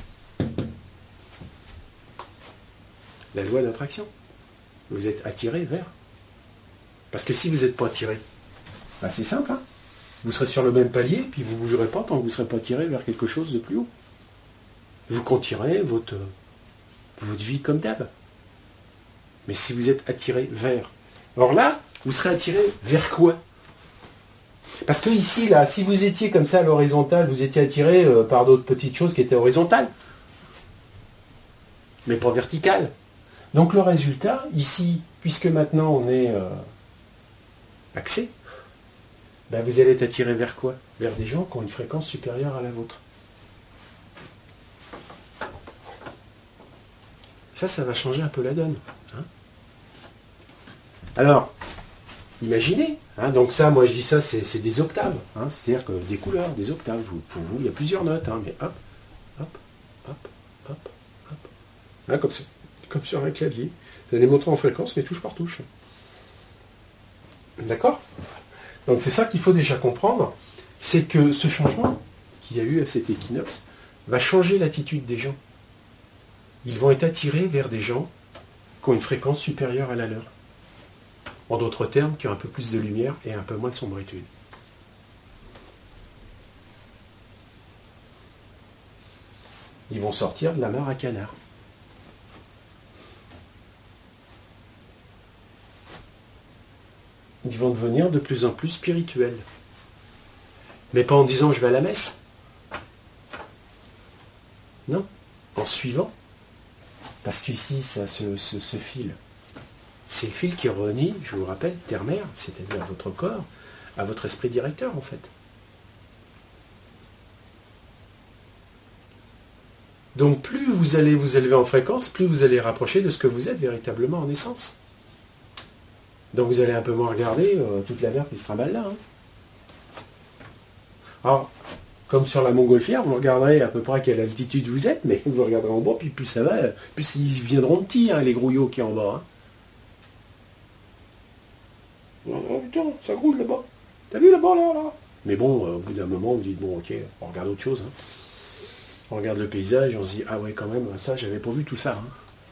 [SPEAKER 1] La loi d'attraction. Vous êtes attiré vers. Parce que si vous n'êtes pas attiré, ben c'est simple. Hein, vous serez sur le même palier, puis vous ne bougerez pas tant que vous ne serez pas attiré vers quelque chose de plus haut. Vous continuerez votre, votre vie comme d'hab. Mais si vous êtes attiré vers. Alors là, vous serez attiré vers quoi? Parce que ici, là, si vous étiez comme ça à l'horizontale, vous étiez attiré euh, par d'autres petites choses qui étaient horizontales, mais pas verticales. Donc le résultat, ici, puisque maintenant on est euh, axé, ben vous allez être attiré vers quoi? Vers des gens qui ont une fréquence supérieure à la vôtre. Ça, ça va changer un peu la donne. Hein. Alors, imaginez, hein, donc ça, moi je dis ça, c'est des octaves, hein, c'est-à-dire que des couleurs, des octaves. Vous, pour vous, il y a plusieurs notes, hein, mais hop, hop, hop, hop, hop, hein, comme, ça, comme sur un clavier. Vous allez monter en fréquence, mais touche par touche. D'accord? Donc c'est ça qu'il faut déjà comprendre, c'est que ce changement qu'il y a eu à cet équinoxe va changer l'attitude des gens. Ils vont être attirés vers des gens qui ont une fréquence supérieure à la leur. En d'autres termes, qui ont un peu plus de lumière et un peu moins de sombritude. Ils vont sortir de la mare à canard. Ils vont devenir de plus en plus spirituels. Mais pas en disant je vais à la messe. Non, en suivant. Parce qu'ici, ça se, se, se file. C'est le fil qui relie, je vous rappelle, terre-mère, c'est-à-dire votre corps, à votre esprit directeur, en fait. Donc, plus vous allez vous élever en fréquence, plus vous allez rapprocher de ce que vous êtes véritablement en essence. Donc, vous allez un peu moins regarder euh, toute la merde qui se trimballe là. Hein. Alors, comme sur la montgolfière, vous regarderez à peu près à quelle altitude vous êtes, mais vous regarderez en bas, puis plus ça va, plus ils viendront petits, hein, les grouillots qui sont en bas. Hein. Oh putain, ça grouille là-bas. T'as vu là-bas, là, là? Mais bon, euh, au bout d'un moment, vous dites, bon, ok, on regarde autre chose. Hein. On regarde le paysage et on se dit, ah ouais, quand même, ça, j'avais pas vu tout ça. Hein.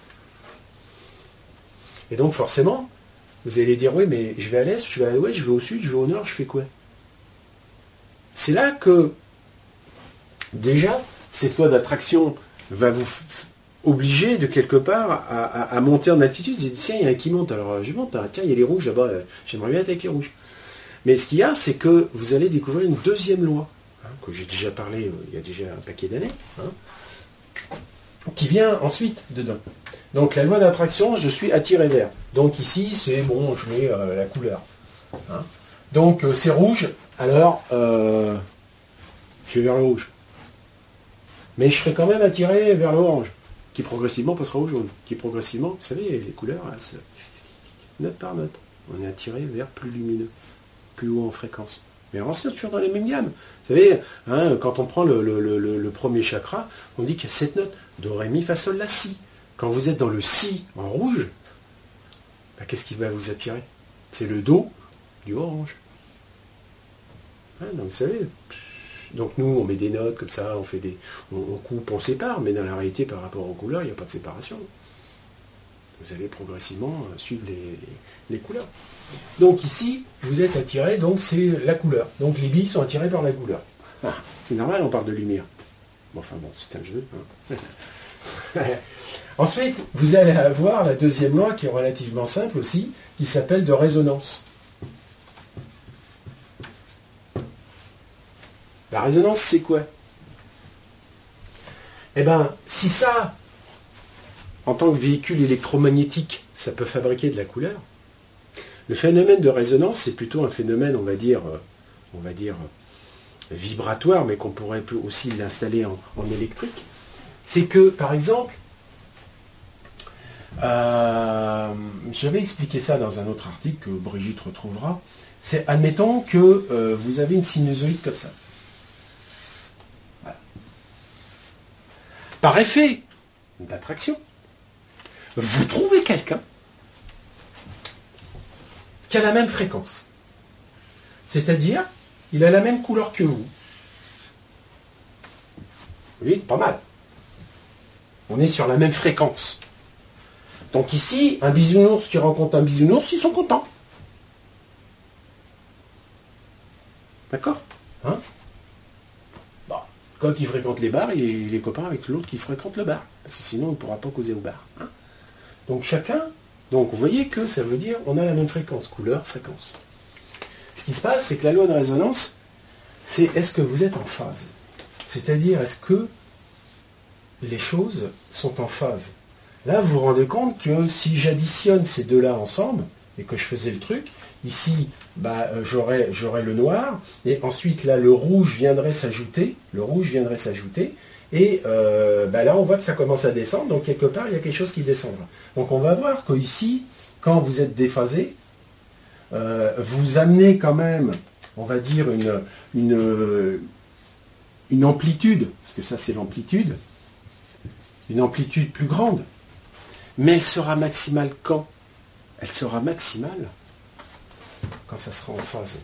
[SPEAKER 1] Et donc, forcément, vous allez dire, oui, mais je vais à l'est, je vais à l'ouest, je vais au sud, je vais au nord, je fais quoi? C'est là que, déjà, cette loi d'attraction va vous obliger de quelque part à, à, à monter en altitude. Vous dites, tiens, il y en a qui monte, alors je monte, hein. Tiens, il y a les rouges là-bas, euh, j'aimerais bien être avec les rouges. Mais ce qu'il y a, c'est que vous allez découvrir une deuxième loi, hein, que j'ai déjà parlé euh, il y a déjà un paquet d'années, hein, qui vient ensuite dedans. Donc la loi d'attraction, je suis attiré vers. Donc ici, c'est bon, je mets euh, la couleur. Hein. Donc euh, c'est rouge, alors euh, je vais vers le rouge. Mais je serai quand même attiré vers l'orange, qui progressivement passera au jaune, qui progressivement, vous savez, les couleurs, elles se... note par note. on est attiré vers plus lumineux, plus haut en fréquence. Mais on reste toujours dans les mêmes gammes. Vous savez, hein, quand on prend le, le, le, le premier chakra, on dit qu'il y a sept notes. Do, ré, mi, fa, sol, la, si. Quand vous êtes dans le si en rouge, ben, qu'est-ce qui va vous attirer? C'est le do du orange. Hein, donc vous savez, donc nous on met des notes comme ça, on fait des, on, on coupe, on sépare, mais dans la réalité par rapport aux couleurs, il n'y a pas de séparation. Vous allez progressivement suivre les, les, les couleurs. Donc ici, vous êtes attiré, donc c'est la couleur. Donc les billes sont attirées par la couleur. Ah, c'est normal, on parle de lumière. Bon, enfin bon, c'est un jeu. Hein. Ensuite, vous allez avoir la deuxième loi qui est relativement simple aussi, qui s'appelle de résonance. La résonance, c'est quoi? Eh bien, si ça, en tant que véhicule électromagnétique, ça peut fabriquer de la couleur, le phénomène de résonance, c'est plutôt un phénomène, on va dire, on va dire vibratoire, mais qu'on pourrait aussi l'installer en, en électrique. C'est que, par exemple, euh, j'avais expliqué ça dans un autre article que Brigitte retrouvera. C'est, admettons que euh, vous avez une sinusoïde comme ça. Voilà. Par effet d'attraction, vous trouvez quelqu'un qui a la même fréquence. C'est-à-dire, il a la même couleur que vous. Oui, pas mal. On est sur la même fréquence. Donc ici, un bisounours qui rencontre un bisounours, ils sont contents. D'accord, hein? Bon. Quand il fréquente les bars, il est copain avec l'autre qui fréquente le bar. Parce que sinon, on ne pourra pas causer au bar. Hein? Donc chacun, donc vous voyez que ça veut dire on a la même fréquence, couleur, fréquence. Ce qui se passe, c'est que la loi de résonance, c'est est-ce que vous êtes en phase? C'est-à-dire, est-ce que les choses sont en phase? Là, vous vous rendez compte que si j'additionne ces deux-là ensemble, et que je faisais le truc, ici, bah, j'aurais, j'aurais le noir, et ensuite, là, le rouge viendrait s'ajouter, le rouge viendrait s'ajouter, et euh, bah là, on voit que ça commence à descendre, donc quelque part, il y a quelque chose qui descendra. Donc on va voir que ici, quand vous êtes déphasé, euh, vous amenez quand même, on va dire, une, une, une amplitude, parce que ça c'est l'amplitude, une amplitude plus grande. Mais elle sera maximale quand? Elle sera maximale quand ça sera en phase.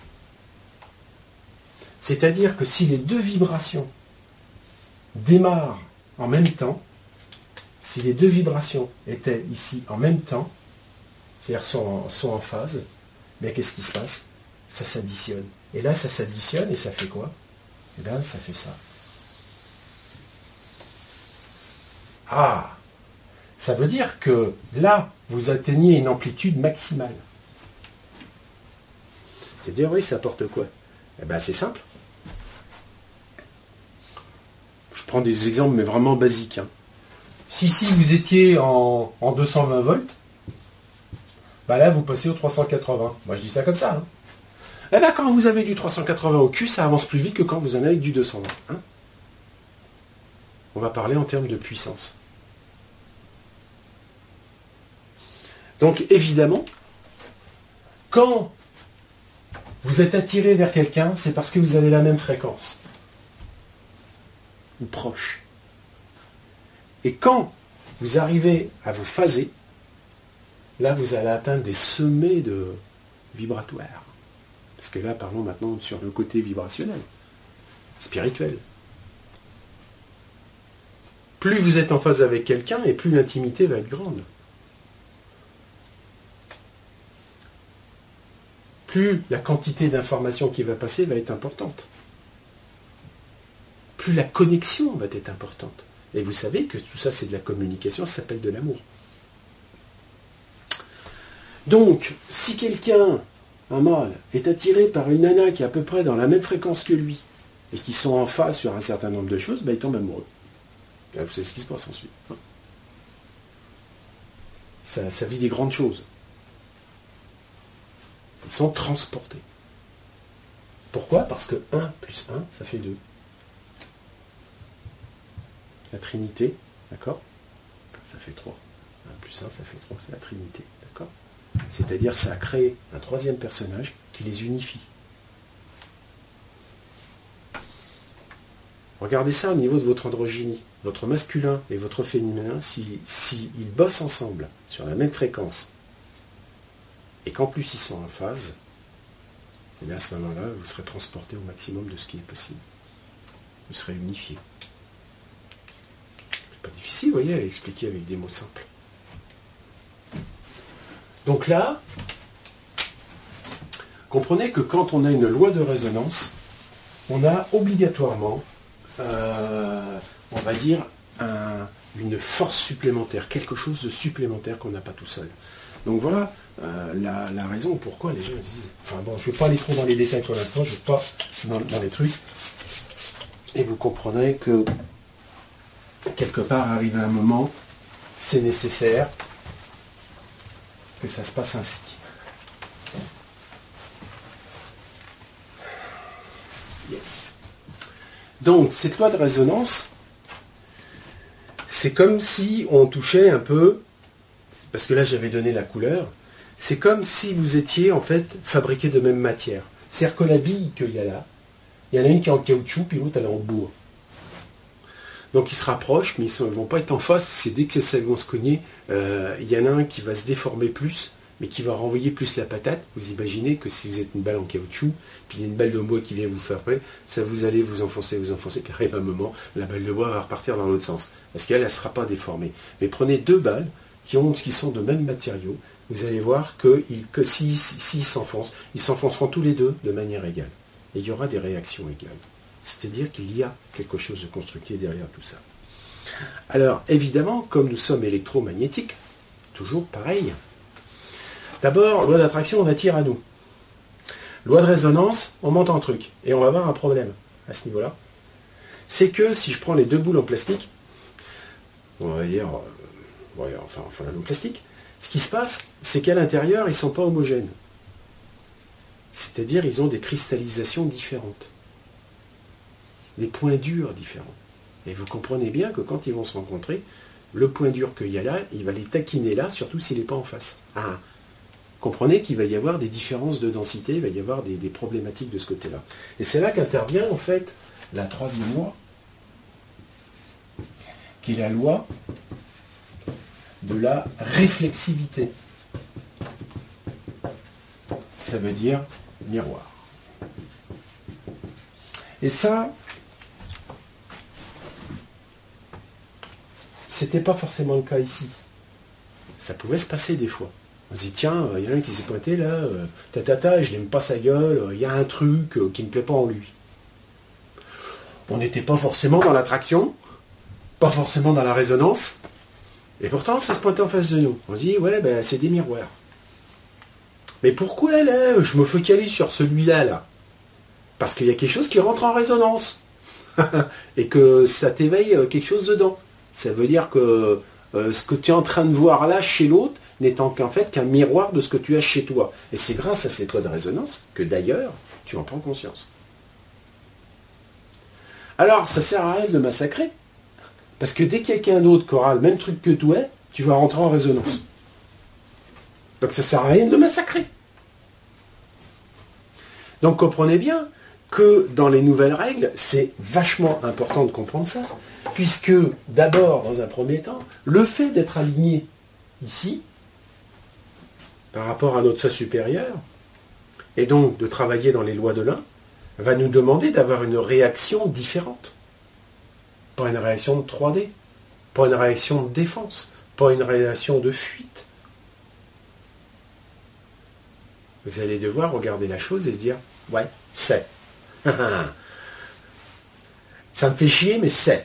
[SPEAKER 1] C'est-à-dire que si les deux vibrations démarrent en même temps, si les deux vibrations étaient ici en même temps, c'est-à-dire sont en, sont en phase, bien qu'est-ce qui se passe? Ça s'additionne. Et là, ça s'additionne et ça fait quoi? Et bien, ça fait ça. Ah! Ça veut dire que là, vous atteignez une amplitude maximale. C'est-à-dire, oui, ça apporte quoi? Eh bien, c'est simple. Je prends des exemples, mais vraiment basiques. Hein. Si ici, vous étiez en, en deux cent vingt volts, bah là, vous passez au trois cent quatre-vingts. Moi, je dis ça comme ça. Hein. Eh bien, quand vous avez du trois cent quatre-vingts au cul, ça avance plus vite que quand vous en avez avec du deux cent vingt. Hein. On va parler en termes de puissance. Donc, évidemment, quand vous êtes attiré vers quelqu'un, c'est parce que vous avez la même fréquence. Ou proche. Et quand vous arrivez à vous phaser, là, vous allez atteindre des sommets de vibratoires. Parce que là, parlons maintenant sur le côté vibrationnel, spirituel. Plus vous êtes en phase avec quelqu'un, et plus l'intimité va être grande. Plus la quantité d'informations qui va passer va être importante. Plus la connexion va être importante. Et vous savez que tout ça, c'est de la communication, ça s'appelle de l'amour. Donc, si quelqu'un, un mâle, est attiré par une nana qui est à peu près dans la même fréquence que lui, et qui sont en phase sur un certain nombre de choses, ben, il tombe amoureux. Et vous savez ce qui se passe ensuite. Ça, ça vit des grandes choses. Ils sont transportés. Pourquoi? Parce que un plus un, ça fait deux. La Trinité, d'accord? Ça fait trois. un plus un, ça fait trois, c'est la Trinité, d'accord? C'est-à-dire ça a créé un troisième personnage qui les unifie. Regardez ça au niveau de votre androgynie. Votre masculin et votre féminin, s'ils si, si bossent ensemble sur la même fréquence, et qu'en plus ils sont en phase, et bien à ce moment-là, vous serez transporté au maximum de ce qui est possible. Vous serez unifié. C'est pas difficile, vous voyez, à expliquer avec des mots simples. Donc là, comprenez que quand on a une loi de résonance, on a obligatoirement, euh, on va dire, un, une force supplémentaire, quelque chose de supplémentaire qu'on n'a pas tout seul. Donc voilà euh, la, la raison pourquoi les gens disent... Enfin bon, je ne vais pas aller trop dans les détails pour l'instant, je ne vais pas dans, dans les trucs. Et vous comprendrez que quelque part, arrivé à un moment, c'est nécessaire que ça se passe ainsi. Yes. Donc, cette loi de résonance, c'est comme si on touchait un peu, parce que là j'avais donné la couleur, c'est comme si vous étiez en fait fabriqué de même matière. C'est-à-dire que la bille qu'il y a là, il y en a une qui est en caoutchouc, puis l'autre elle est en bois. Donc ils se rapprochent, mais ils ne vont pas être en face, parce que dès que ça vont se cogner, euh, il y en a un qui va se déformer plus, mais qui va renvoyer plus la patate. Vous imaginez que si vous êtes une balle en caoutchouc, puis il y a une balle de bois qui vient vous faire près, ça vous allez vous enfoncer, vous enfoncer, puis arrive un moment, la balle de bois va repartir dans l'autre sens, parce qu'elle ne sera pas déformée. Mais prenez deux balles qui, ont, qui sont de même matériau, vous allez voir que, que s'ils si, si, s'enfoncent, ils s'enfonceront tous les deux de manière égale. Et il y aura des réactions égales. C'est-à-dire qu'il y a quelque chose de constructif derrière tout ça. Alors, évidemment, comme nous sommes électromagnétiques, toujours pareil. D'abord, loi d'attraction, on attire à nous. Loi de résonance, on monte en truc. Et on va avoir un problème à ce niveau-là. C'est que si je prends les deux boules en plastique, on va dire, euh, ouais, enfin, enfin, en plastique, ce qui se passe, c'est qu'à l'intérieur, ils ne sont pas homogènes. C'est-à-dire, ils ont des cristallisations différentes. Des points durs différents. Et vous comprenez bien que quand ils vont se rencontrer, le point dur qu'il y a là, il va les taquiner là, surtout s'il n'est pas en face. Ah, comprenez qu'il va y avoir des différences de densité, il va y avoir des, des problématiques de ce côté-là. Et c'est là qu'intervient en fait la troisième loi, qui est la loi de la réflexivité. Ça veut dire miroir. Et ça, c'était pas forcément le cas ici. Ça pouvait se passer des fois. On se dit, tiens, il y en a un qui s'est pointé là, euh, tatata, je n'aime pas sa gueule, il y a un truc euh, qui ne me plaît pas en lui. On n'était pas forcément dans l'attraction, pas forcément dans la résonance, et pourtant ça se pointait en face de nous. On se dit, ouais, ben, c'est des miroirs. Mais pourquoi là, je me focalise sur celui-là, là? Parce qu'il y a quelque chose qui rentre en résonance. Et que ça t'éveille quelque chose dedans. Ça veut dire que euh, ce que tu es en train de voir là chez l'autre n'étant qu'en fait qu'un miroir de ce que tu as chez toi. Et c'est grâce à cette loi de résonance que d'ailleurs, tu en prends conscience. Alors, ça sert à rien de le massacrer. Parce que dès qu'il y a quelqu'un d'autre qui aura le même truc que toi, tu vas rentrer en résonance. Donc ça sert à rien de le massacrer. Donc comprenez bien que dans les nouvelles règles, c'est vachement important de comprendre ça. Puisque, d'abord, dans un premier temps, le fait d'être aligné ici, par rapport à notre soi supérieur, et donc de travailler dans les lois de l'un, va nous demander d'avoir une réaction différente. Pas une réaction de trois D, pas une réaction de défense, pas une réaction de fuite. Vous allez devoir regarder la chose et se dire, ouais, c'est. Ça me fait chier, mais c'est.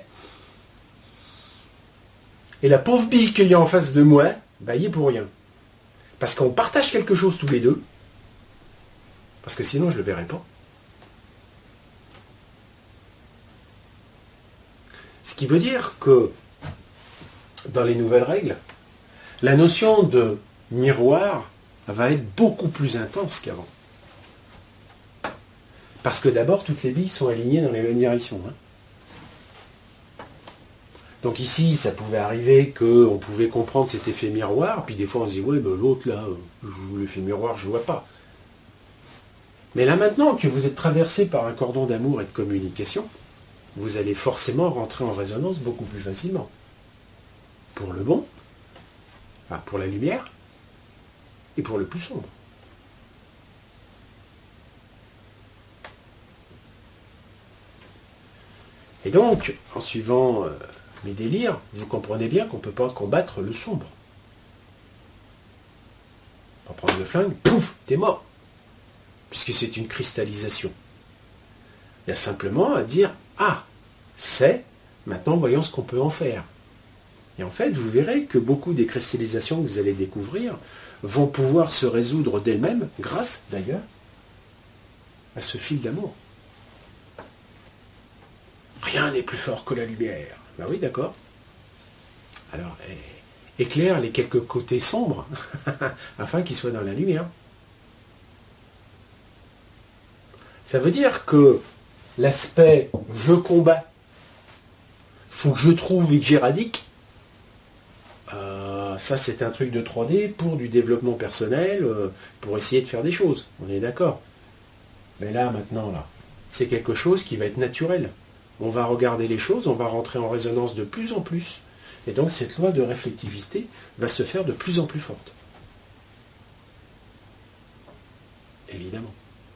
[SPEAKER 1] Et la pauvre bille qu'il y a en face de moi, bah, il est pour rien. Parce qu'on partage quelque chose tous les deux. Parce que sinon, je ne le verrai pas. Ce qui veut dire que, dans les nouvelles règles, la notion de miroir va être beaucoup plus intense qu'avant. Parce que d'abord, toutes les billes sont alignées dans les mêmes directions. Hein. Donc ici, ça pouvait arriver qu'on pouvait comprendre cet effet miroir, puis des fois on se dit, ouais, ben, l'autre là, l'effet miroir, je ne vois pas. Mais là maintenant que vous êtes traversé par un cordon d'amour et de communication, vous allez forcément rentrer en résonance beaucoup plus facilement. Pour le bon, enfin pour la lumière, et pour le plus sombre. Et donc, en suivant euh, mes délires, vous comprenez bien qu'on ne peut pas combattre le sombre. On va prendre le flingue, pouf, t'es mort. Puisque c'est une cristallisation. Il y a simplement à dire, ah, c'est, maintenant voyons ce qu'on peut en faire. Et en fait, vous verrez que beaucoup des cristallisations que vous allez découvrir vont pouvoir se résoudre d'elles-mêmes, grâce d'ailleurs à ce fil d'amour. Rien n'est plus fort que la lumière. Ben oui, d'accord. Alors, é- éclaire les quelques côtés sombres, afin qu'ils soient dans la lumière. Ça veut dire que l'aspect « je combats », faut que je trouve et que j'éradique, euh, ça c'est un truc de trois D pour du développement personnel, euh, pour essayer de faire des choses. On est d'accord. Mais là, maintenant, là, c'est quelque chose qui va être naturel. On va regarder les choses, on va rentrer en résonance de plus en plus. Et donc cette loi de réflectivité va se faire de plus en plus forte. Évidemment.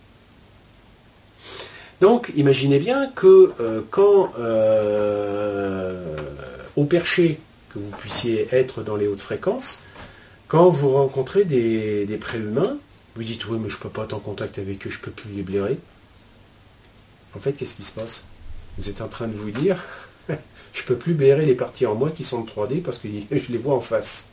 [SPEAKER 1] Donc, imaginez bien que euh, quand, euh, au perché, que vous puissiez être dans les hautes fréquences, quand vous rencontrez des, des préhumains, vous dites, oui, mais je ne peux pas être en contact avec eux, je ne peux plus les blairer. En fait, qu'est-ce qui se passe? Vous êtes en train de vous dire, je ne peux plus blairer les parties en moi qui sont de trois D parce que je les vois en face.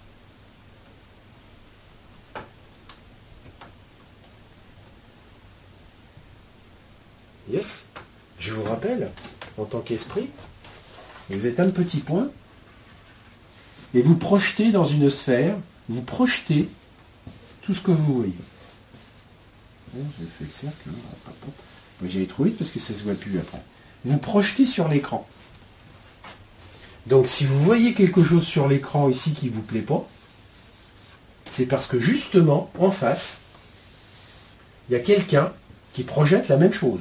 [SPEAKER 1] Yes. Je vous rappelle, en tant qu'esprit, vous êtes un petit point et vous projetez dans une sphère, vous projetez tout ce que vous voyez. J'ai fait le cercle, j'allais trop vite parce que ça ne se voit plus après. Vous projetez sur l'écran. Donc si vous voyez quelque chose sur l'écran ici qui ne vous plaît pas, c'est parce que justement, en face, il y a quelqu'un qui projette la même chose.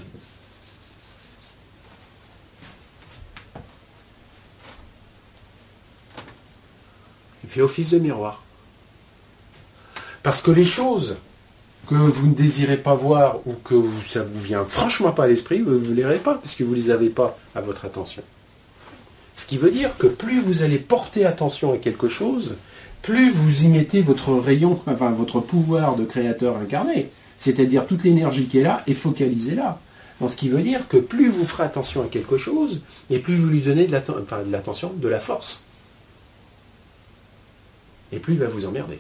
[SPEAKER 1] Il fait office de miroir. Parce que les choses que vous ne désirez pas voir ou que ça vous vient franchement pas à l'esprit, vous ne les verrez pas parce que vous ne les avez pas à votre attention. Ce qui veut dire que plus vous allez porter attention à quelque chose, plus vous y mettez votre rayon, enfin votre pouvoir de créateur incarné, c'est-à-dire toute l'énergie qui est là est focalisée là. Donc, ce qui veut dire que plus vous ferez attention à quelque chose, et plus vous lui donnez de l'attention, enfin, de l'attention, de la force. Et plus il va vous emmerder.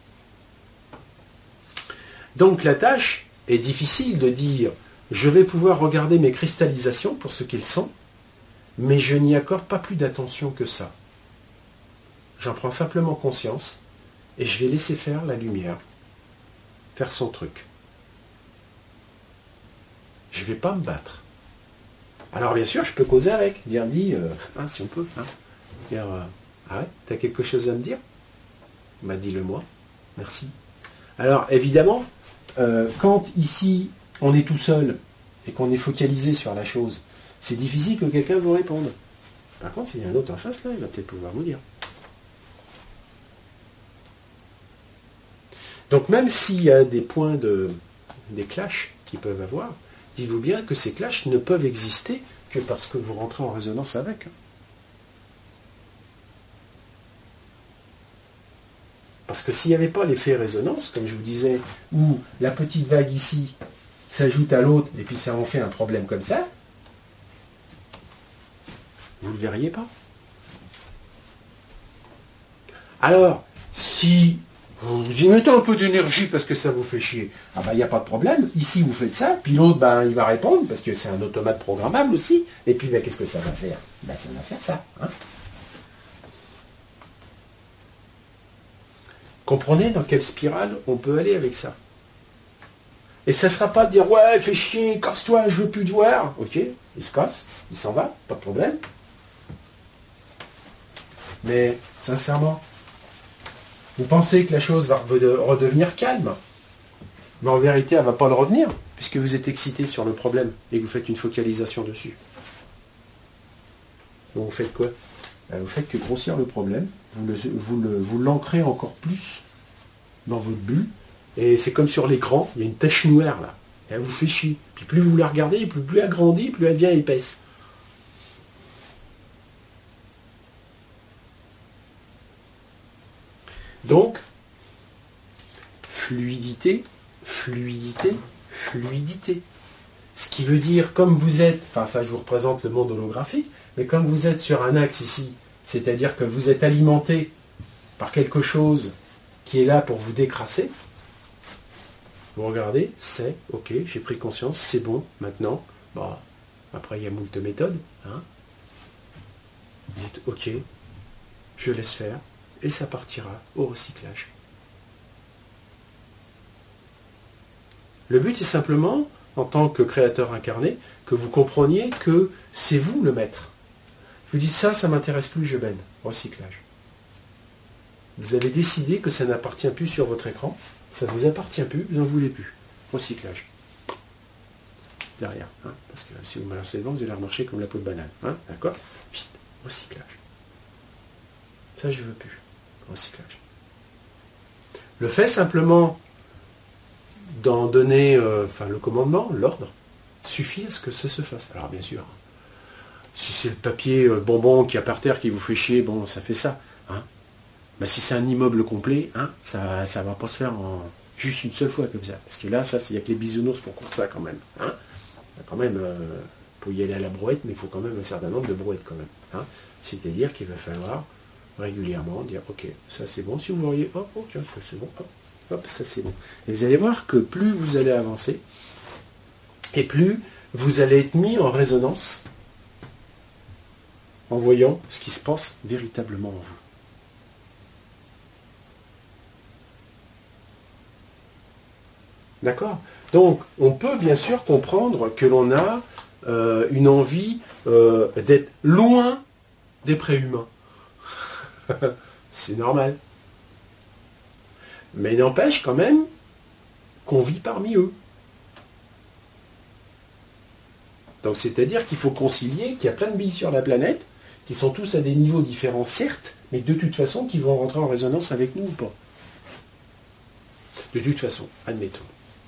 [SPEAKER 1] Donc la tâche est difficile de dire je vais pouvoir regarder mes cristallisations pour ce qu'elles sont, mais je n'y accorde pas plus d'attention que ça. J'en prends simplement conscience et je vais laisser faire la lumière, faire son truc. Je ne vais pas me battre. Alors bien sûr, je peux causer avec, dire dis, euh, hein, si on peut, hein, dire euh, ah ouais, t'as quelque chose à me dire? Bah dis-le moi, merci. Alors évidemment, euh, quand ici on est tout seul et qu'on est focalisé sur la chose, c'est difficile que quelqu'un vous réponde. Par contre, s'il y a un autre en face là, il va peut-être pouvoir vous dire. Donc même s'il y a des points de des clashs qu'ils peuvent avoir, dites-vous bien que ces clashs ne peuvent exister que parce que vous rentrez en résonance avec. Parce que s'il n'y avait pas l'effet résonance, comme je vous disais, où la petite vague ici s'ajoute à l'autre, et puis ça en fait un problème comme ça, vous ne le verriez pas. Alors, si vous y mettez un peu d'énergie parce que ça vous fait chier, ah ben il n'y a pas de problème, ici vous faites ça, puis l'autre, ben, il va répondre, parce que c'est un automate programmable aussi, et puis ben, qu'est-ce que ça va faire? Ben, ça va faire ça. Hein. Comprenez dans quelle spirale on peut aller avec ça. Et ça ne sera pas de dire, ouais, fais chier, casse-toi, je veux plus te voir. Ok, il se casse, il s'en va, pas de problème. Mais, sincèrement, vous pensez que la chose va redevenir calme, mais en vérité, elle ne va pas le revenir, puisque vous êtes excité sur le problème et que vous faites une focalisation dessus. Donc vous faites quoi? Vous faites que grossir le problème, vous, le, vous, le, vous l'ancrez encore plus dans votre bulle, et c'est comme sur l'écran, il y a une tache noire là, et elle vous fait chier. Puis plus vous la regardez, plus, plus elle grandit, plus elle devient épaisse. Donc, fluidité, fluidité, fluidité. Ce qui veut dire, comme vous êtes, enfin ça je vous représente le monde holographique, mais comme vous êtes sur un axe ici, c'est-à-dire que vous êtes alimenté par quelque chose qui est là pour vous décrasser, vous regardez, c'est, ok, j'ai pris conscience, c'est bon, maintenant, bah, après il y a moult méthodes, hein. Vous dites, ok, je laisse faire, et ça partira au recyclage. Le but est simplement, en tant que créateur incarné, que vous compreniez que c'est vous le maître. Vous dites ça, ça ne m'intéresse plus, je baigne. Recyclage. Vous avez décidé que ça n'appartient plus sur votre écran, ça ne vous appartient plus, vous n'en voulez plus. Recyclage. Derrière. Hein, parce que si vous balancez devant, vous allez remarcher comme la peau de banane. Hein, d'accord? Recyclage. Ça, je ne veux plus. Recyclage. Le fait simplement d'en donner euh, enfin, le commandement, l'ordre, suffit à ce que ça se fasse. Alors bien sûr, si c'est le papier euh, bonbon qui est par terre qui vous fait chier, bon, ça fait ça. Hein. Mais si c'est un immeuble complet, hein, ça ne va pas se faire en juste une seule fois comme ça. Parce que là, ça, il n'y a que les bisounours pour faire ça quand même. Hein. Quand même, euh, pour y aller à la brouette, mais il faut quand même un certain nombre de brouettes quand même. Hein. C'est-à-dire qu'il va falloir régulièrement dire, ok, ça c'est bon, si vous voyez, oh, oh tiens, c'est bon, hop, hop, ça c'est bon. Et vous allez voir que plus vous allez avancer, et plus vous allez être mis en résonance en voyant ce qui se passe véritablement en vous. D'accord? Donc, on peut bien sûr comprendre que l'on a euh, une envie euh, d'être loin des préhumains. C'est normal. Mais il n'empêche quand même qu'on vit parmi eux. Donc c'est-à-dire qu'il faut concilier qu'il y a plein de billes sur la planète, qui sont tous à des niveaux différents, certes, mais de toute façon qui vont rentrer en résonance avec nous ou pas. De toute façon, admettons.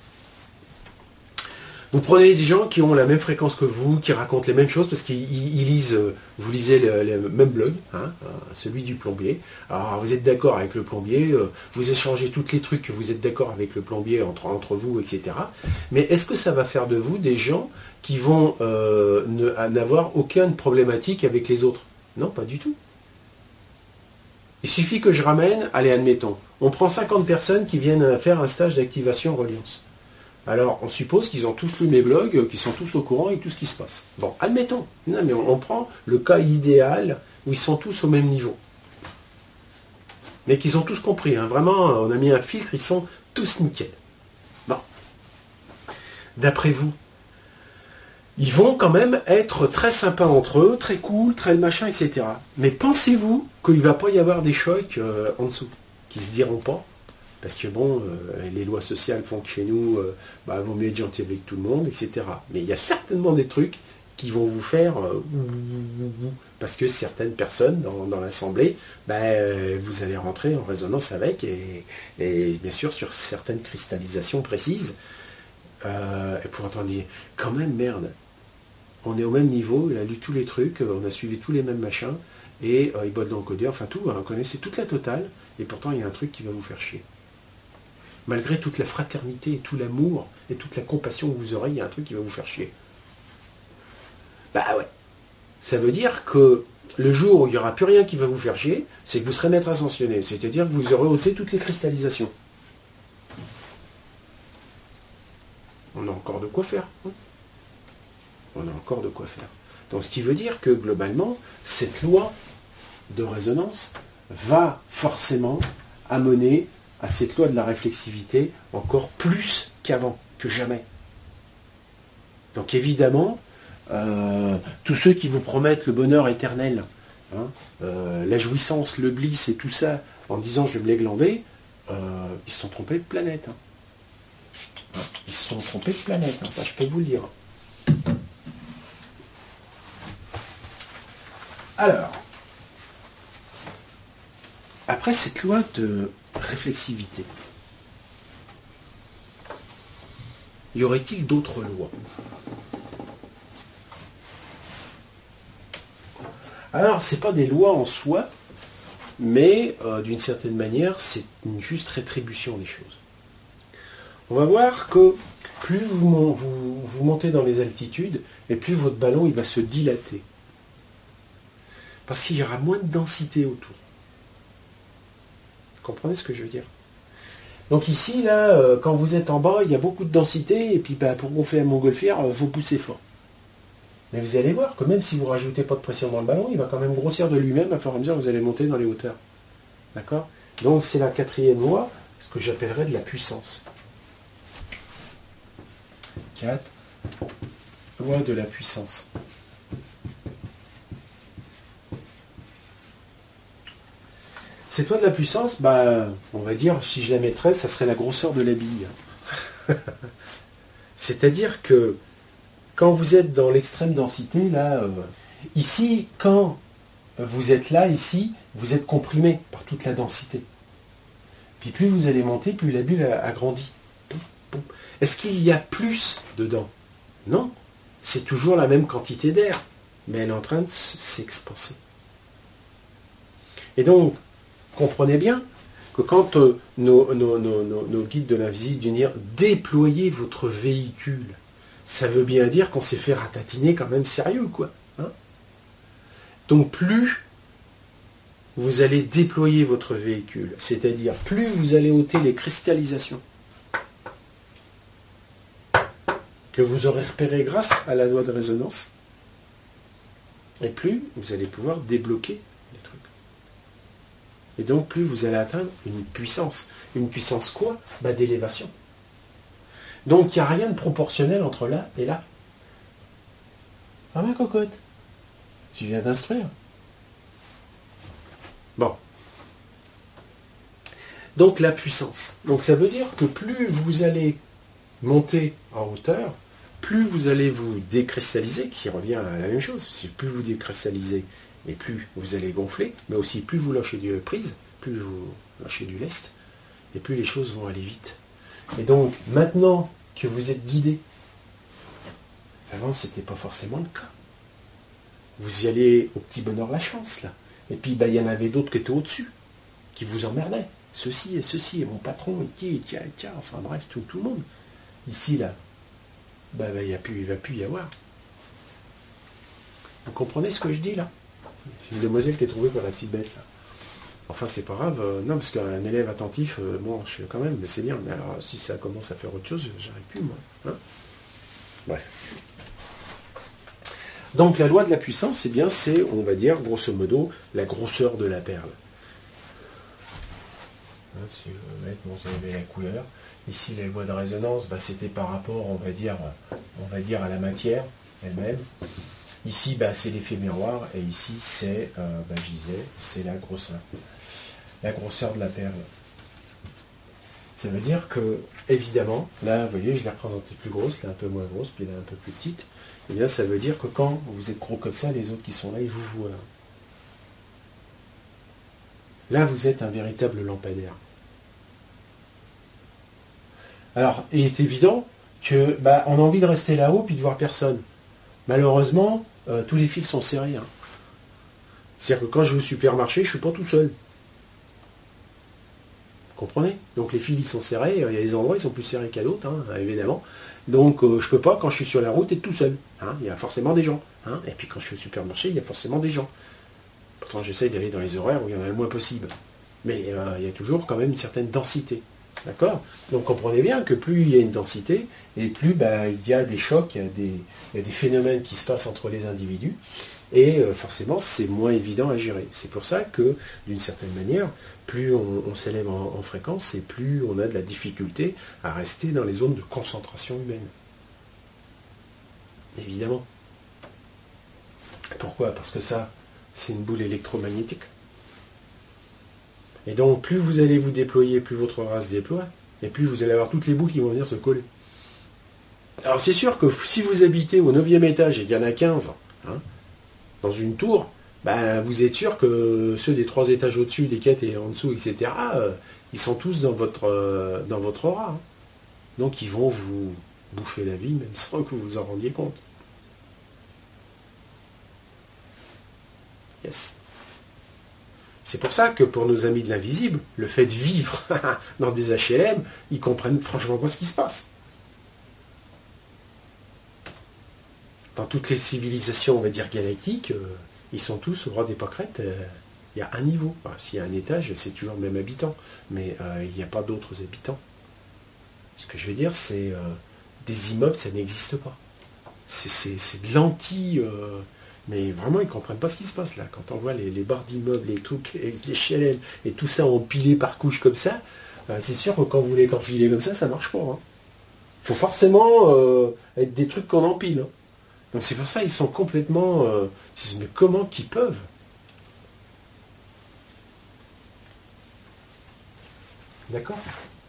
[SPEAKER 1] Vous prenez des gens qui ont la même fréquence que vous, qui racontent les mêmes choses, parce qu'ils lisent, vous lisez le, le même blog, hein, celui du plombier. Alors vous êtes d'accord avec le plombier, vous échangez tous les trucs que vous êtes d'accord avec le plombier entre, entre vous, et cetera. Mais est-ce que ça va faire de vous des gens qui vont euh, n'avoir aucune problématique avec les autres? Non, pas du tout. Il suffit que je ramène, allez, admettons, on prend cinquante personnes qui viennent faire un stage d'activation reliance. Alors, on suppose qu'ils ont tous lu mes blogs, qu'ils sont tous au courant et tout ce qui se passe. Bon, admettons. Non, mais on, on prend le cas idéal où ils sont tous au même niveau. Mais qu'ils ont tous compris. Hein. Vraiment, on a mis un filtre, ils sont tous nickel. Bon. D'après vous, ils vont quand même être très sympas entre eux, très cool, très machin, et cetera. Mais pensez-vous qu'il ne va pas y avoir des chocs euh, en dessous, qui ne se diront pas? Parce que bon, euh, les lois sociales font que chez nous, euh, bah, vaut mieux être gentil avec tout le monde, et cetera. Mais il y a certainement des trucs qui vont vous faire euh, parce que certaines personnes dans, dans l'assemblée, bah, euh, vous allez rentrer en résonance avec, et, et bien sûr sur certaines cristallisations précises. Euh, et pour entendre dire, quand même, merde, on est au même niveau, il a lu tous les trucs, on a suivi tous les mêmes machins, et euh, il botte dans le codeur, enfin tout, hein, vous connaissez toute la totale, et pourtant il y a un truc qui va vous faire chier. Malgré toute la fraternité et tout l'amour et toute la compassion que vous aurez, il y a un truc qui va vous faire chier. Bah ouais. Ça veut dire que le jour où il n'y aura plus rien qui va vous faire chier, c'est que vous serez maître ascensionné. C'est-à-dire que vous aurez ôté toutes les cristallisations. On a encore de quoi faire. Hein. On a encore de quoi faire. Donc ce qui veut dire que globalement, cette loi de résonance va forcément amener à cette loi de la réflexivité encore plus qu'avant, que jamais. Donc évidemment, euh, tous ceux qui vous promettent le bonheur éternel, hein, euh, la jouissance, le bliss et tout ça, en disant je vais me les glander, euh, ils se sont trompés de planète. Hein. Ils se sont trompés de planète, hein, ça je peux vous le dire. Alors, après cette loi de réflexivité, y aurait-il d'autres lois? Alors, ce n'est pas des lois en soi, mais euh, d'une certaine manière, c'est une juste rétribution des choses. On va voir que plus vous, vous, vous montez dans les altitudes, et plus votre ballon il va se dilater. Parce qu'il y aura moins de densité autour. Vous comprenez ce que je veux dire? Donc ici, là, euh, quand vous êtes en bas, il y a beaucoup de densité, et puis bah, pour gonfler la montgolfière, il euh, faut pousser fort. Mais vous allez voir que même si vous ne rajoutez pas de pression dans le ballon, il va quand même grossir de lui-même à fur et à mesure que vous allez monter dans les hauteurs. D'accord? Donc c'est la quatrième loi, ce que j'appellerais de la puissance. quatre. Loi de la puissance. Cette loi de la puissance, bah, on va dire, si je la mettrais, ça serait la grosseur de la bille. C'est-à-dire que quand vous êtes dans l'extrême densité, là, euh, ici, quand vous êtes là, ici, vous êtes comprimé par toute la densité. Puis plus vous allez monter, plus la bulle agrandit. Est-ce qu'il y a plus dedans? Non. C'est toujours la même quantité d'air, mais elle est en train de s'expanser. Et donc, comprenez bien que quand euh, nos, nos, nos, nos, nos guides de l'invisible viennent dire « déployez votre véhicule », ça veut bien dire qu'on s'est fait ratatiner quand même sérieux, quoi. Hein. Donc plus vous allez déployer votre véhicule, c'est-à-dire plus vous allez ôter les cristallisations que vous aurez repérées grâce à la loi de résonance, et plus vous allez pouvoir débloquer les trucs. Et donc plus vous allez atteindre une puissance. Une puissance quoi? Bah, d'élévation. Donc il n'y a rien de proportionnel entre là et là. Ah ma cocotte, tu viens d'instruire. Bon. Donc la puissance. Donc ça veut dire que plus vous allez monter en hauteur, plus vous allez vous décristalliser, qui revient à la même chose. Plus vous décristallisez et plus vous allez gonfler, mais aussi plus vous lâchez du prise, plus vous lâchez du lest, et plus les choses vont aller vite. Et donc maintenant que vous êtes guidé, avant ce n'était pas forcément le cas. Vous y allez au petit bonheur la chance, là. Et puis bah, il y en avait d'autres qui étaient au-dessus, qui vous emmerdaient. Ceci et ceci, et mon patron, et qui, et tiens, et tiens, enfin bref, tout, tout le monde. Ici, là, bah, bah, y a plus, il ne va plus y avoir. Vous comprenez ce que je dis, là? C'est une demoiselle qui est trouvée par la petite bête, là. Enfin, c'est pas grave. Euh, non, parce qu'un élève attentif, euh, bon, je suis quand même, mais c'est bien. Mais alors, si ça commence à faire autre chose, j'arrive plus, moi. Hein. Bref. Donc, la loi de la puissance, eh bien, c'est, on va dire, grosso modo, la grosseur de la perle. Hein, si je veux mettre, bon, vous avez la couleur. Ici, les lois de résonance, bah, c'était par rapport, on va dire, on va dire, à la matière elle-même. Ici, bah, c'est l'effet miroir, et ici, c'est, euh, bah, je disais, c'est la grosseur. La grosseur de la perle. Ça veut dire que, évidemment, là, vous voyez, je l'ai représentée plus grosse, là un peu moins grosse, puis là un peu plus petite. Eh bien, ça veut dire que quand vous êtes gros comme ça, les autres qui sont là, ils vous voient. Là, vous êtes un véritable lampadaire. Alors, il est évident que, bah, on a envie de rester là-haut puis de voir personne. Malheureusement, euh, tous les fils sont serrés. Hein. C'est-à-dire que quand je vais au supermarché, je ne suis pas tout seul. Vous comprenez? Donc les fils, ils sont serrés. Il y a des endroits, ils sont plus serrés qu'à d'autres, hein, évidemment. Donc euh, je ne peux pas, quand je suis sur la route, être tout seul. Hein. Il y a forcément des gens. Hein. Et puis quand je suis au supermarché, il y a forcément des gens. Pourtant, j'essaye d'aller dans les horaires où il y en a le moins possible. Mais euh, il y a toujours quand même une certaine densité. D'accord? Donc comprenez bien que plus il y a une densité, et plus bah, il y a des chocs, il y a des, il y a des phénomènes qui se passent entre les individus, et euh, forcément c'est moins évident à gérer. C'est pour ça que, d'une certaine manière, plus on, on s'élève en, en fréquence, et plus on a de la difficulté à rester dans les zones de concentration humaine. Évidemment. Pourquoi? Parce que ça, c'est une boule électromagnétique. Et donc, plus vous allez vous déployer, plus votre aura se déploie, et plus vous allez avoir toutes les boules qui vont venir se coller. Alors, c'est sûr que si vous habitez au neuvième étage et qu'il y en a quinze, hein, dans une tour, ben, vous êtes sûr que ceux des trois étages au-dessus, des quatre et en dessous, et cetera, euh, ils sont tous dans votre, euh, dans votre aura. Hein. Donc, ils vont vous bouffer la vie, même sans que vous vous en rendiez compte. Yes. C'est pour ça que pour nos amis de l'invisible, le fait de vivre dans des H L M, ils comprennent franchement pas ce qui se passe. Dans toutes les civilisations, on va dire galactiques, euh, ils sont tous au roi d'Hippocrate. Euh, il y a un niveau. Enfin, s'il y a un étage, c'est toujours le même habitant. Mais euh, il n'y a pas d'autres habitants. Ce que je veux dire, c'est euh, des immeubles, ça n'existe pas. C'est de l'anti... Euh, mais vraiment, ils ne comprennent pas ce qui se passe là. Quand on voit les, les barres d'immeubles, les trucs, les H L M, et tout ça empilé par couches comme ça, euh, c'est sûr que quand vous voulez t'enfiler comme ça, ça ne marche pas. Il hein. faut forcément euh, être des trucs qu'on empile. Hein. Donc c'est pour ça qu'ils sont complètement... Euh, mais comment qu'ils peuvent? D'accord?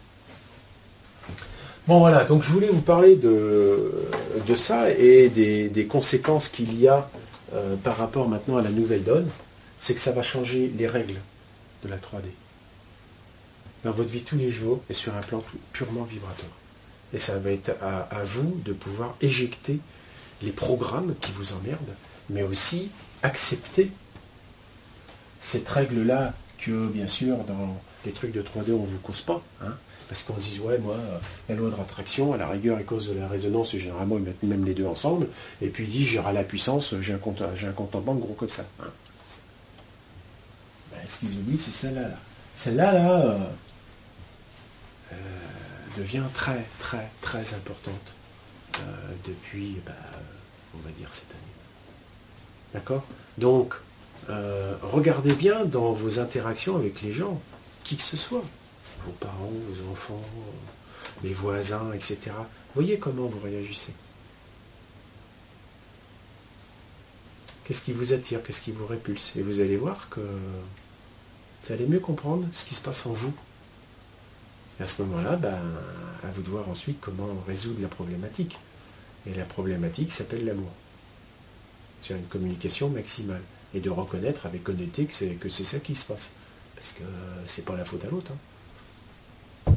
[SPEAKER 1] Bon voilà, donc je voulais vous parler de, de ça et des, des conséquences qu'il y a euh, par rapport maintenant à la nouvelle donne. C'est que ça va changer les règles de la trois D. Dans votre vie tous les jours et sur un plan purement vibratoire. Et ça va être à, à vous de pouvoir éjecter les programmes qui vous emmerdent, mais aussi accepter cette règle-là que, bien sûr, dans les trucs de trois D, on ne vous cause pas. Hein, parce qu'on se dit, ouais, moi, la loi de l'attraction, à la rigueur, à cause de la résonance, et généralement, ils mettent même les deux ensemble, et puis ils disent, j'aurai la puissance, j'ai un compte, j'ai un compte en banque gros comme ça. Hein. Ben, ce qu'ils oublient, c'est celle-là. Là. Celle-là, là, euh, euh, devient très, très, très importante. Euh, depuis, bah, on va dire, cette année. D'accord? Donc, euh, regardez bien dans vos interactions avec les gens, qui que ce soit, vos parents, vos enfants, les voisins, et cetera. Voyez comment vous réagissez. Qu'est-ce qui vous attire? Qu'est-ce qui vous répulse? Et vous allez voir que vous allez mieux comprendre ce qui se passe en vous. Et à ce moment-là, ben, à vous de voir ensuite comment résoudre la problématique. Et la problématique s'appelle l'amour. C'est une communication maximale. Et de reconnaître avec honnêteté que c'est que c'est ça qui se passe. Parce que c'est pas la faute à l'autre. Hein.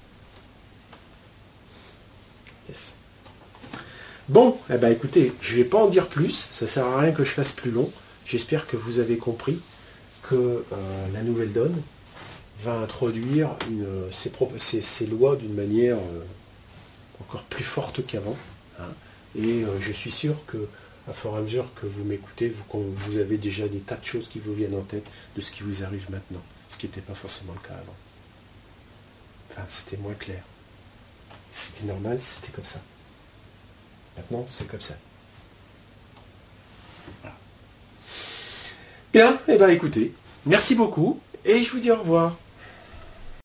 [SPEAKER 1] Yes. Bon, eh ben écoutez, je ne vais pas en dire plus. Ça ne sert à rien que je fasse plus long. J'espère que vous avez compris que euh, la nouvelle donne va introduire une, ses, ses, ses lois d'une manière euh, encore plus forte qu'avant. Hein. Et euh, je suis sûr que, à fur et à mesure que vous m'écoutez, vous, vous avez déjà des tas de choses qui vous viennent en tête de ce qui vous arrive maintenant, ce qui n'était pas forcément le cas avant. Enfin, c'était moins clair. C'était normal, c'était comme ça. Maintenant, c'est comme ça. Voilà. Bien, et eh bien écoutez, merci beaucoup, et je vous dis au revoir.